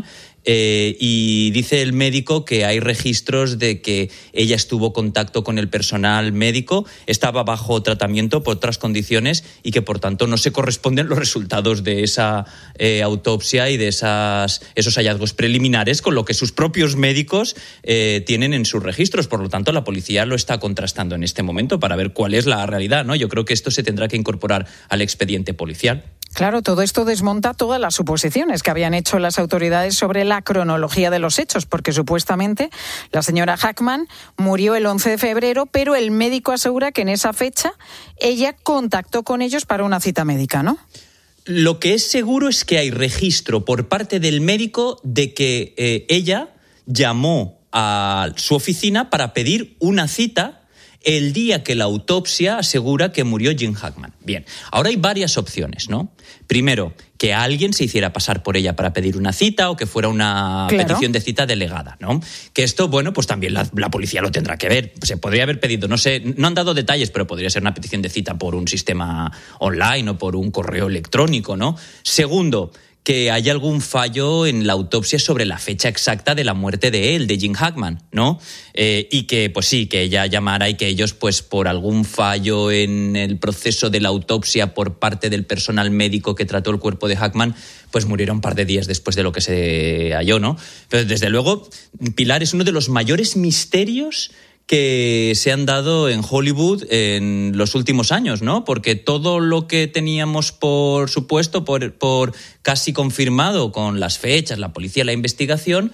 Y dice el médico que hay registros de que ella estuvo en contacto con el personal médico, estaba bajo tratamiento por otras condiciones y que por tanto no se corresponden los resultados de esa autopsia y de esos hallazgos preliminares con lo que sus propios médicos tienen en sus registros. Por lo tanto, la policía lo está contrastando en este momento para ver cuál es la realidad, ¿no? Yo creo que esto se tendrá que incorporar al expediente policial. Claro, todo esto desmonta todas las suposiciones que habían hecho las autoridades sobre la cronología de los hechos, porque supuestamente la señora Hackman murió el 11 de febrero, pero el médico asegura que en esa fecha ella contactó con ellos para una cita médica, ¿no? Lo que es seguro es que hay registro por parte del médico de que ella llamó a su oficina para pedir una cita el día que la autopsia asegura que murió Gene Hackman. Bien, ahora hay varias opciones, ¿no? Primero, que alguien se hiciera pasar por ella para pedir una cita o que fuera una petición de cita delegada, ¿no? Que esto, bueno, pues también la policía lo tendrá que ver. Se podría haber pedido, no sé, no han dado detalles, pero podría ser una petición de cita por un sistema online o por un correo electrónico, ¿no? Segundo, que haya algún fallo en la autopsia sobre la fecha exacta de la muerte de él, de Gene Hackman, ¿no? Y que, pues sí, que ella llamara y que ellos, pues por algún fallo en el proceso de la autopsia por parte del personal médico que trató el cuerpo de Hackman, pues murieron un par de días después de lo que se halló, ¿no? Pero desde luego, Pilar, es uno de los mayores misterios que se han dado en Hollywood en los últimos años, ¿no? Porque todo lo que teníamos por supuesto, por casi confirmado con las fechas, la policía, la investigación,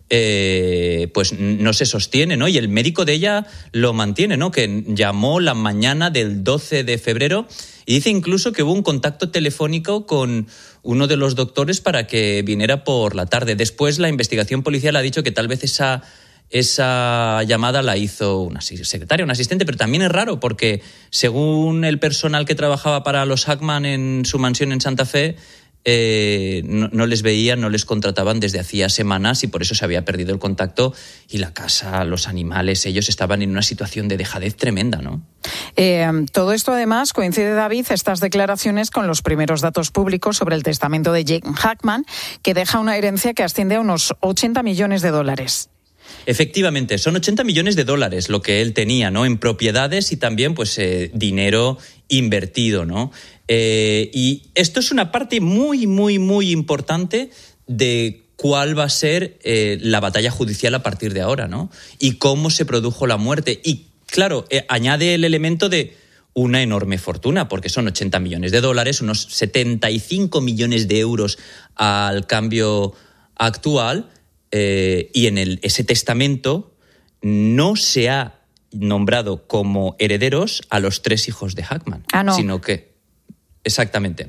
pues no se sostiene, ¿no? Y el médico de ella lo mantiene, ¿no? Que llamó la mañana del 12 de febrero y dice incluso que hubo un contacto telefónico con uno de los doctores para que viniera por la tarde. Después la investigación policial ha dicho que tal vez esa llamada la hizo una secretaria, un asistente, pero también es raro porque según el personal que trabajaba para los Hackman en su mansión en Santa Fe, no les veían, no les contrataban desde hacía semanas y por eso se había perdido el contacto y la casa, los animales, ellos estaban en una situación de dejadez tremenda, ¿no? Todo esto además coincide, David, estas declaraciones con los primeros datos públicos sobre el testamento de Gene Hackman, que deja una herencia que asciende a unos $80 millones. Efectivamente, son $80 millones lo que él tenía, ¿no? En propiedades y también, pues, dinero invertido, ¿no? Y esto es una parte muy, muy, muy importante de cuál va a ser la batalla judicial a partir de ahora, ¿no? Y cómo se produjo la muerte. Y, claro, añade el elemento de una enorme fortuna, porque son $80 millones, unos 75 millones de euros al cambio actual. Y en ese testamento no se ha nombrado como herederos a los 3 hijos de Hackman, sino que, exactamente,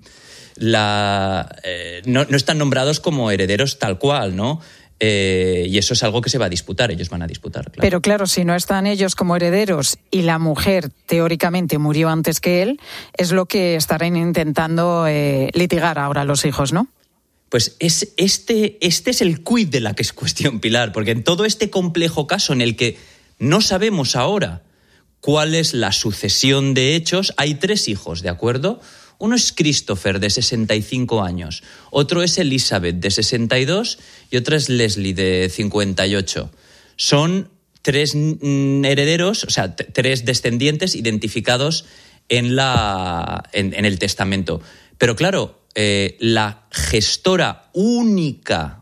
no están nombrados como herederos tal cual, ¿no? Y eso es algo que se va a disputar, ellos van a disputar, claro. Pero claro, si no están ellos como herederos y la mujer teóricamente murió antes que él, es lo que estarán intentando litigar ahora los hijos, ¿no? Pues este es el quid de la cuestión, Pilar, porque en todo este complejo caso en el que no sabemos ahora cuál es la sucesión de hechos, hay 3 hijos, ¿de acuerdo? Uno es Christopher, de 65 años, otro es Elizabeth, de 62, y otra es Leslie, de 58. Son 3 herederos, o sea, 3 descendientes identificados en el testamento. Pero claro, la gestora única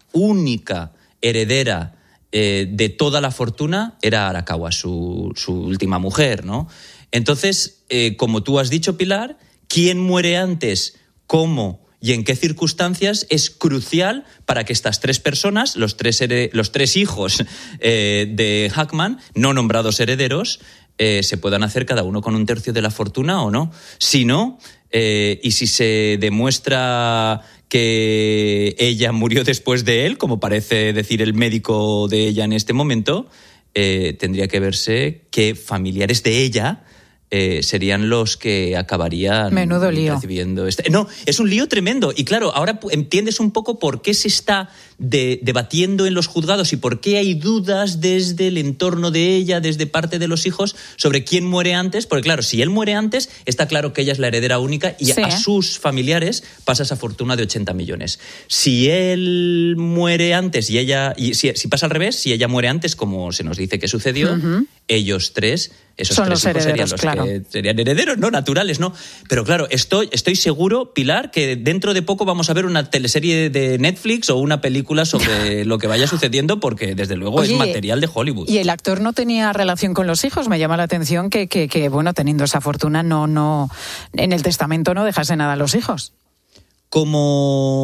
heredera de toda la fortuna era Arakawa, su última mujer, ¿no? Entonces, como tú has dicho, Pilar, quién muere antes, cómo y en qué circunstancias es crucial para que estas 3 personas, los 3 hijos de Hackman, no nombrados herederos, se puedan hacer cada uno con 1/3 de la fortuna o no. Si no, y si se demuestra que ella murió después de él, como parece decir el médico de ella en este momento, tendría que verse que familiares de ella serían los que acabarían Menudo lío. recibiendo No, es un lío tremendo. Y claro, ahora entiendes un poco por qué se está debatiendo en los juzgados y por qué hay dudas desde el entorno de ella, desde parte de los hijos, sobre quién muere antes. Porque claro, si él muere antes, está claro que ella es la heredera única y a sus familiares pasa esa fortuna de 80 millones. Si él muere antes si pasa al revés, si ella muere antes, como se nos dice que sucedió, ellos 3... Esos son 3 los herederos, serían los claro. que serían herederos, ¿no? Naturales, ¿no? Pero claro, estoy seguro, Pilar, que dentro de poco vamos a ver una teleserie de Netflix o una película sobre lo que vaya sucediendo, porque desde luego es material de Hollywood. ¿Y el actor no tenía relación con los hijos? Me llama la atención que bueno, teniendo esa fortuna, no en el testamento no dejase nada a los hijos. Como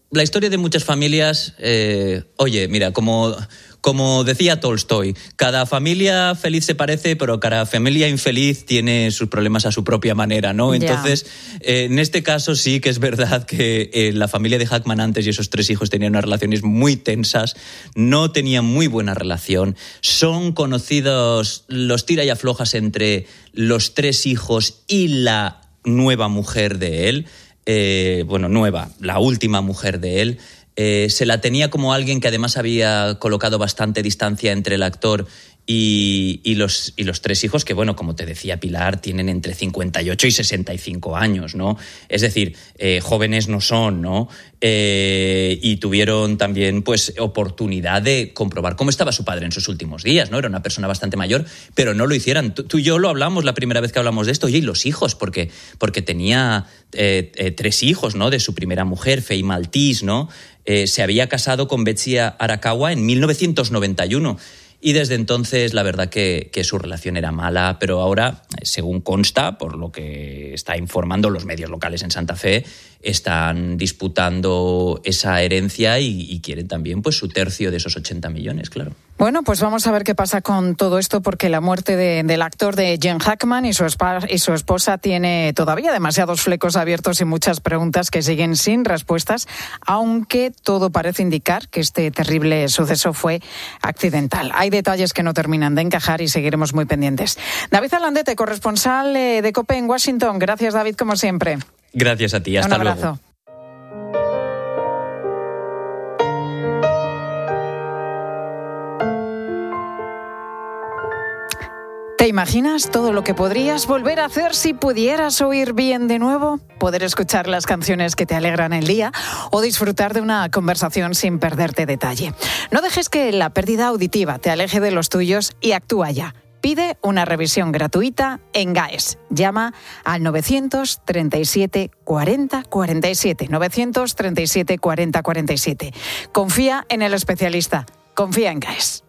la historia de muchas familias, oye, mira, como decía Tolstoy, cada familia feliz se parece, pero cada familia infeliz tiene sus problemas a su propia manera, ¿no? Entonces, en este caso sí que es verdad que la familia de Hackman antes y esos 3 hijos tenían unas relaciones muy tensas, no tenían muy buena relación. Son conocidos los tira y aflojas entre los 3 hijos y la nueva mujer de él. La última mujer de él. Se la tenía como alguien que además había colocado bastante distancia entre el actor y los 3 hijos, que, bueno, como te decía Pilar, tienen entre 58 y 65 años, ¿no? Es decir, jóvenes no son, ¿no? Y tuvieron también, pues, oportunidad de comprobar cómo estaba su padre en sus últimos días, ¿no? Era una persona bastante mayor, pero no lo hicieran. Tú y yo lo hablamos la primera vez que hablamos de esto. Oye, y los hijos, porque tenía 3 hijos, ¿no? De su primera mujer, Faye Maltese, ¿no? Se había casado con Betsy Arakawa en 1991. Y desde entonces, la verdad que su relación era mala, pero ahora, según consta, por lo que está informando los medios locales en Santa Fe, están disputando esa herencia y quieren también, pues, su tercio de esos 80 millones, claro. Bueno, pues vamos a ver qué pasa con todo esto, porque la muerte del actor de Gene Hackman y su esposa tiene todavía demasiados flecos abiertos y muchas preguntas que siguen sin respuestas, aunque todo parece indicar que este terrible suceso fue accidental. Hay detalles que no terminan de encajar y seguiremos muy pendientes. David Alandete, corresponsal de COPE en Washington. Gracias, David, como siempre. Gracias a ti, hasta luego. Un abrazo. ¿Te imaginas todo lo que podrías volver a hacer si pudieras oír bien de nuevo? Poder escuchar las canciones que te alegran el día o disfrutar de una conversación sin perderte detalle. No dejes que la pérdida auditiva te aleje de los tuyos y actúa ya. Pide una revisión gratuita en GAES. Llama al 937 40 47. 937 40 47. Confía en el especialista. Confía en GAES.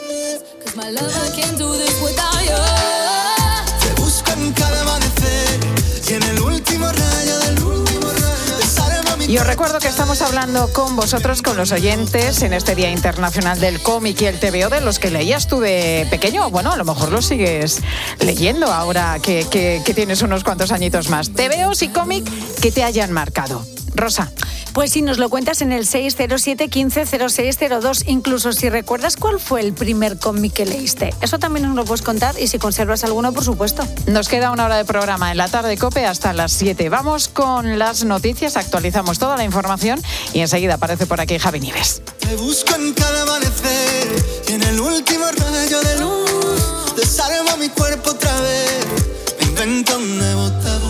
Te busco en cada amanecer y en el último rayo del último rayo de salva mi. Y os recuerdo que estamos hablando con vosotros, con los oyentes, en este Día Internacional del Cómic y el TVO, de los que leías tú de pequeño. Bueno, a lo mejor los sigues leyendo ahora que tienes unos cuantos añitos más. TVOs y cómic que te hayan marcado. Rosa. Pues si nos lo cuentas en el 607 15 0602, incluso si recuerdas cuál fue el primer cómic que leíste. Eso también nos lo puedes contar y si conservas alguno, por supuesto. Nos queda una hora de programa en la tarde COPE hasta las 7. Vamos con las noticias, actualizamos toda la información y enseguida aparece por aquí Javi Nieves. Te busco en cada amanecer y en el último rayo de luz desarma mi cuerpo otra vez, me invento un nuevo tabú.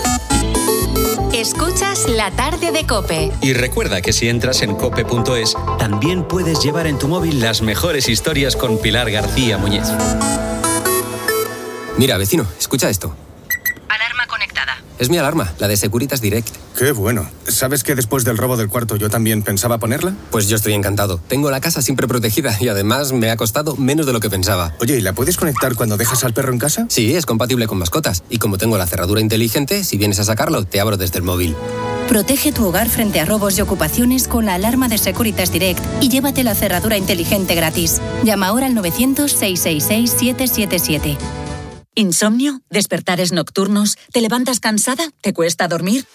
Escuchas La Tarde de COPE. Y recuerda que si entras en cope.es, también puedes llevar en tu móvil las mejores historias con Pilar García Muñiz. Mira, vecino, escucha esto. Alarma conectada. Es mi alarma, la de Securitas Direct. Qué bueno. ¿Sabes que después del robo del cuarto yo también pensaba ponerla? Pues yo estoy encantado. Tengo la casa siempre protegida y además me ha costado menos de lo que pensaba. Oye, ¿y la puedes conectar cuando dejas al perro en casa? Sí, es compatible con mascotas. Y como tengo la cerradura inteligente, si vienes a sacarlo, te abro desde el móvil. Protege tu hogar frente a robos y ocupaciones con la alarma de Securitas Direct y llévate la cerradura inteligente gratis. Llama ahora al 900-666-777. ¿Insomnio? ¿Despertares nocturnos? ¿Te levantas cansada? ¿Te cuesta dormir?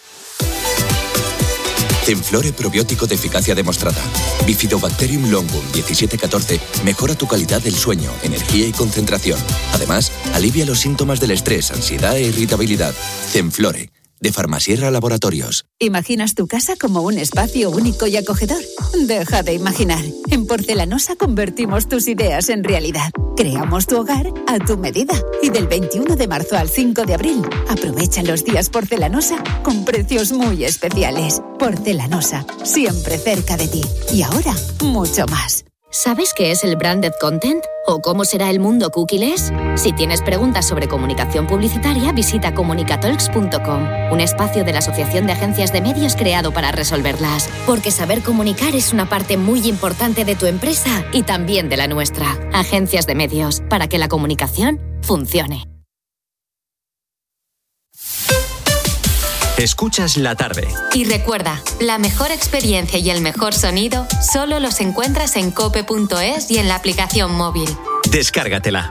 Zenflore probiótico de eficacia demostrada. Bifidobacterium longum 1714 mejora tu calidad del sueño, energía y concentración. Además, alivia los síntomas del estrés, ansiedad e irritabilidad. Zenflore, de Farmasierra Laboratorios. ¿Imaginas tu casa como un espacio único y acogedor? Deja de imaginar. En Porcelanosa convertimos tus ideas en realidad. Creamos tu hogar a tu medida. Y del 21 de marzo al 5 de abril, aprovecha los días Porcelanosa con precios muy especiales. Porcelanosa, siempre cerca de ti. Y ahora, mucho más. ¿Sabes qué es el branded content? ¿O cómo será el mundo cookieless? Si tienes preguntas sobre comunicación publicitaria, visita comunicatalks.com, un espacio de la Asociación de Agencias de Medios creado para resolverlas. Porque saber comunicar es una parte muy importante de tu empresa y también de la nuestra. Agencias de Medios, para que la comunicación funcione. Escuchas La Tarde. Y recuerda, la mejor experiencia y el mejor sonido solo los encuentras en cope.es y en la aplicación móvil. Descárgatela.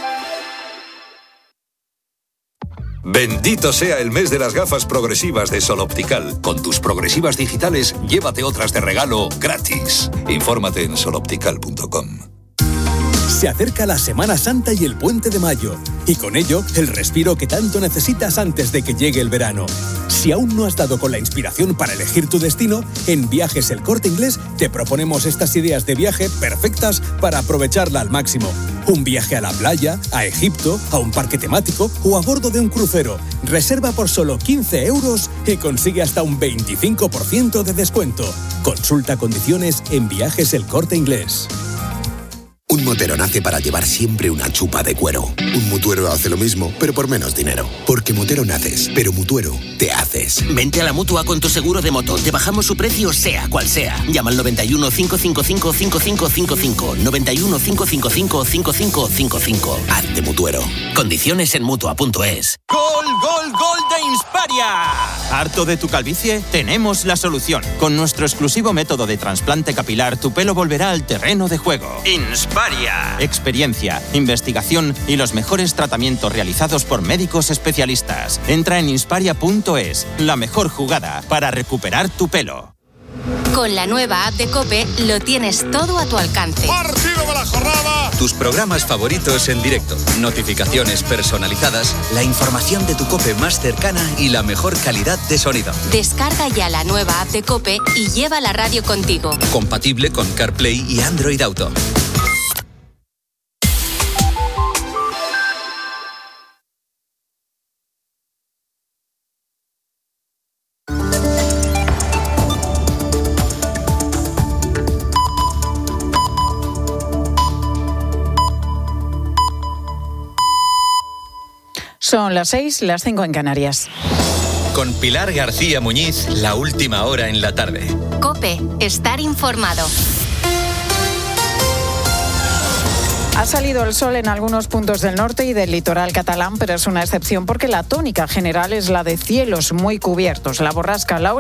Bendito sea el mes de las gafas progresivas de Sol Optical. Con tus progresivas digitales, llévate otras de regalo gratis. Infórmate en soloptical.com. Se acerca la Semana Santa y el Puente de Mayo, y con ello, el respiro que tanto necesitas antes de que llegue el verano. Si aún no has dado con la inspiración para elegir tu destino, en Viajes El Corte Inglés te proponemos estas ideas de viaje perfectas para aprovecharla al máximo. Un viaje a la playa, a Egipto, a un parque temático o a bordo de un crucero. Reserva por solo 15 euros y consigue hasta un 25% de descuento. Consulta condiciones en Viajes El Corte Inglés. Un motero nace para llevar siempre una chupa de cuero. Un mutuero hace lo mismo, pero por menos dinero. Porque motero naces, pero mutuero te haces. Vente a la Mutua con tu seguro de moto. Te bajamos su precio sea cual sea. Llama al 91 555 5555. 91 555 5555. Hazte mutuero. Condiciones en Mutua.es. ¡Gol, gol, gol de Insparia! ¿Harto de tu calvicie? Tenemos la solución. Con nuestro exclusivo método de trasplante capilar, tu pelo volverá al terreno de juego. Insparia. Experiencia, investigación y los mejores tratamientos realizados por médicos especialistas. Entra en insparia.es, la mejor jugada para recuperar tu pelo. Con la nueva app de COPE lo tienes todo a tu alcance. ¡Partido de la jornada! Tus programas favoritos en directo, notificaciones personalizadas, la información de tu COPE más cercana y la mejor calidad de sonido. Descarga ya la nueva app de COPE y lleva la radio contigo. Compatible con CarPlay y Android Auto. Son las 6, las 5 en Canarias. Con Pilar García Muñiz, la última hora en la tarde. COPE, estar informado. Ha salido el sol en algunos puntos del norte y del litoral catalán, pero es una excepción porque la tónica general es la de cielos muy cubiertos. La borrasca Laura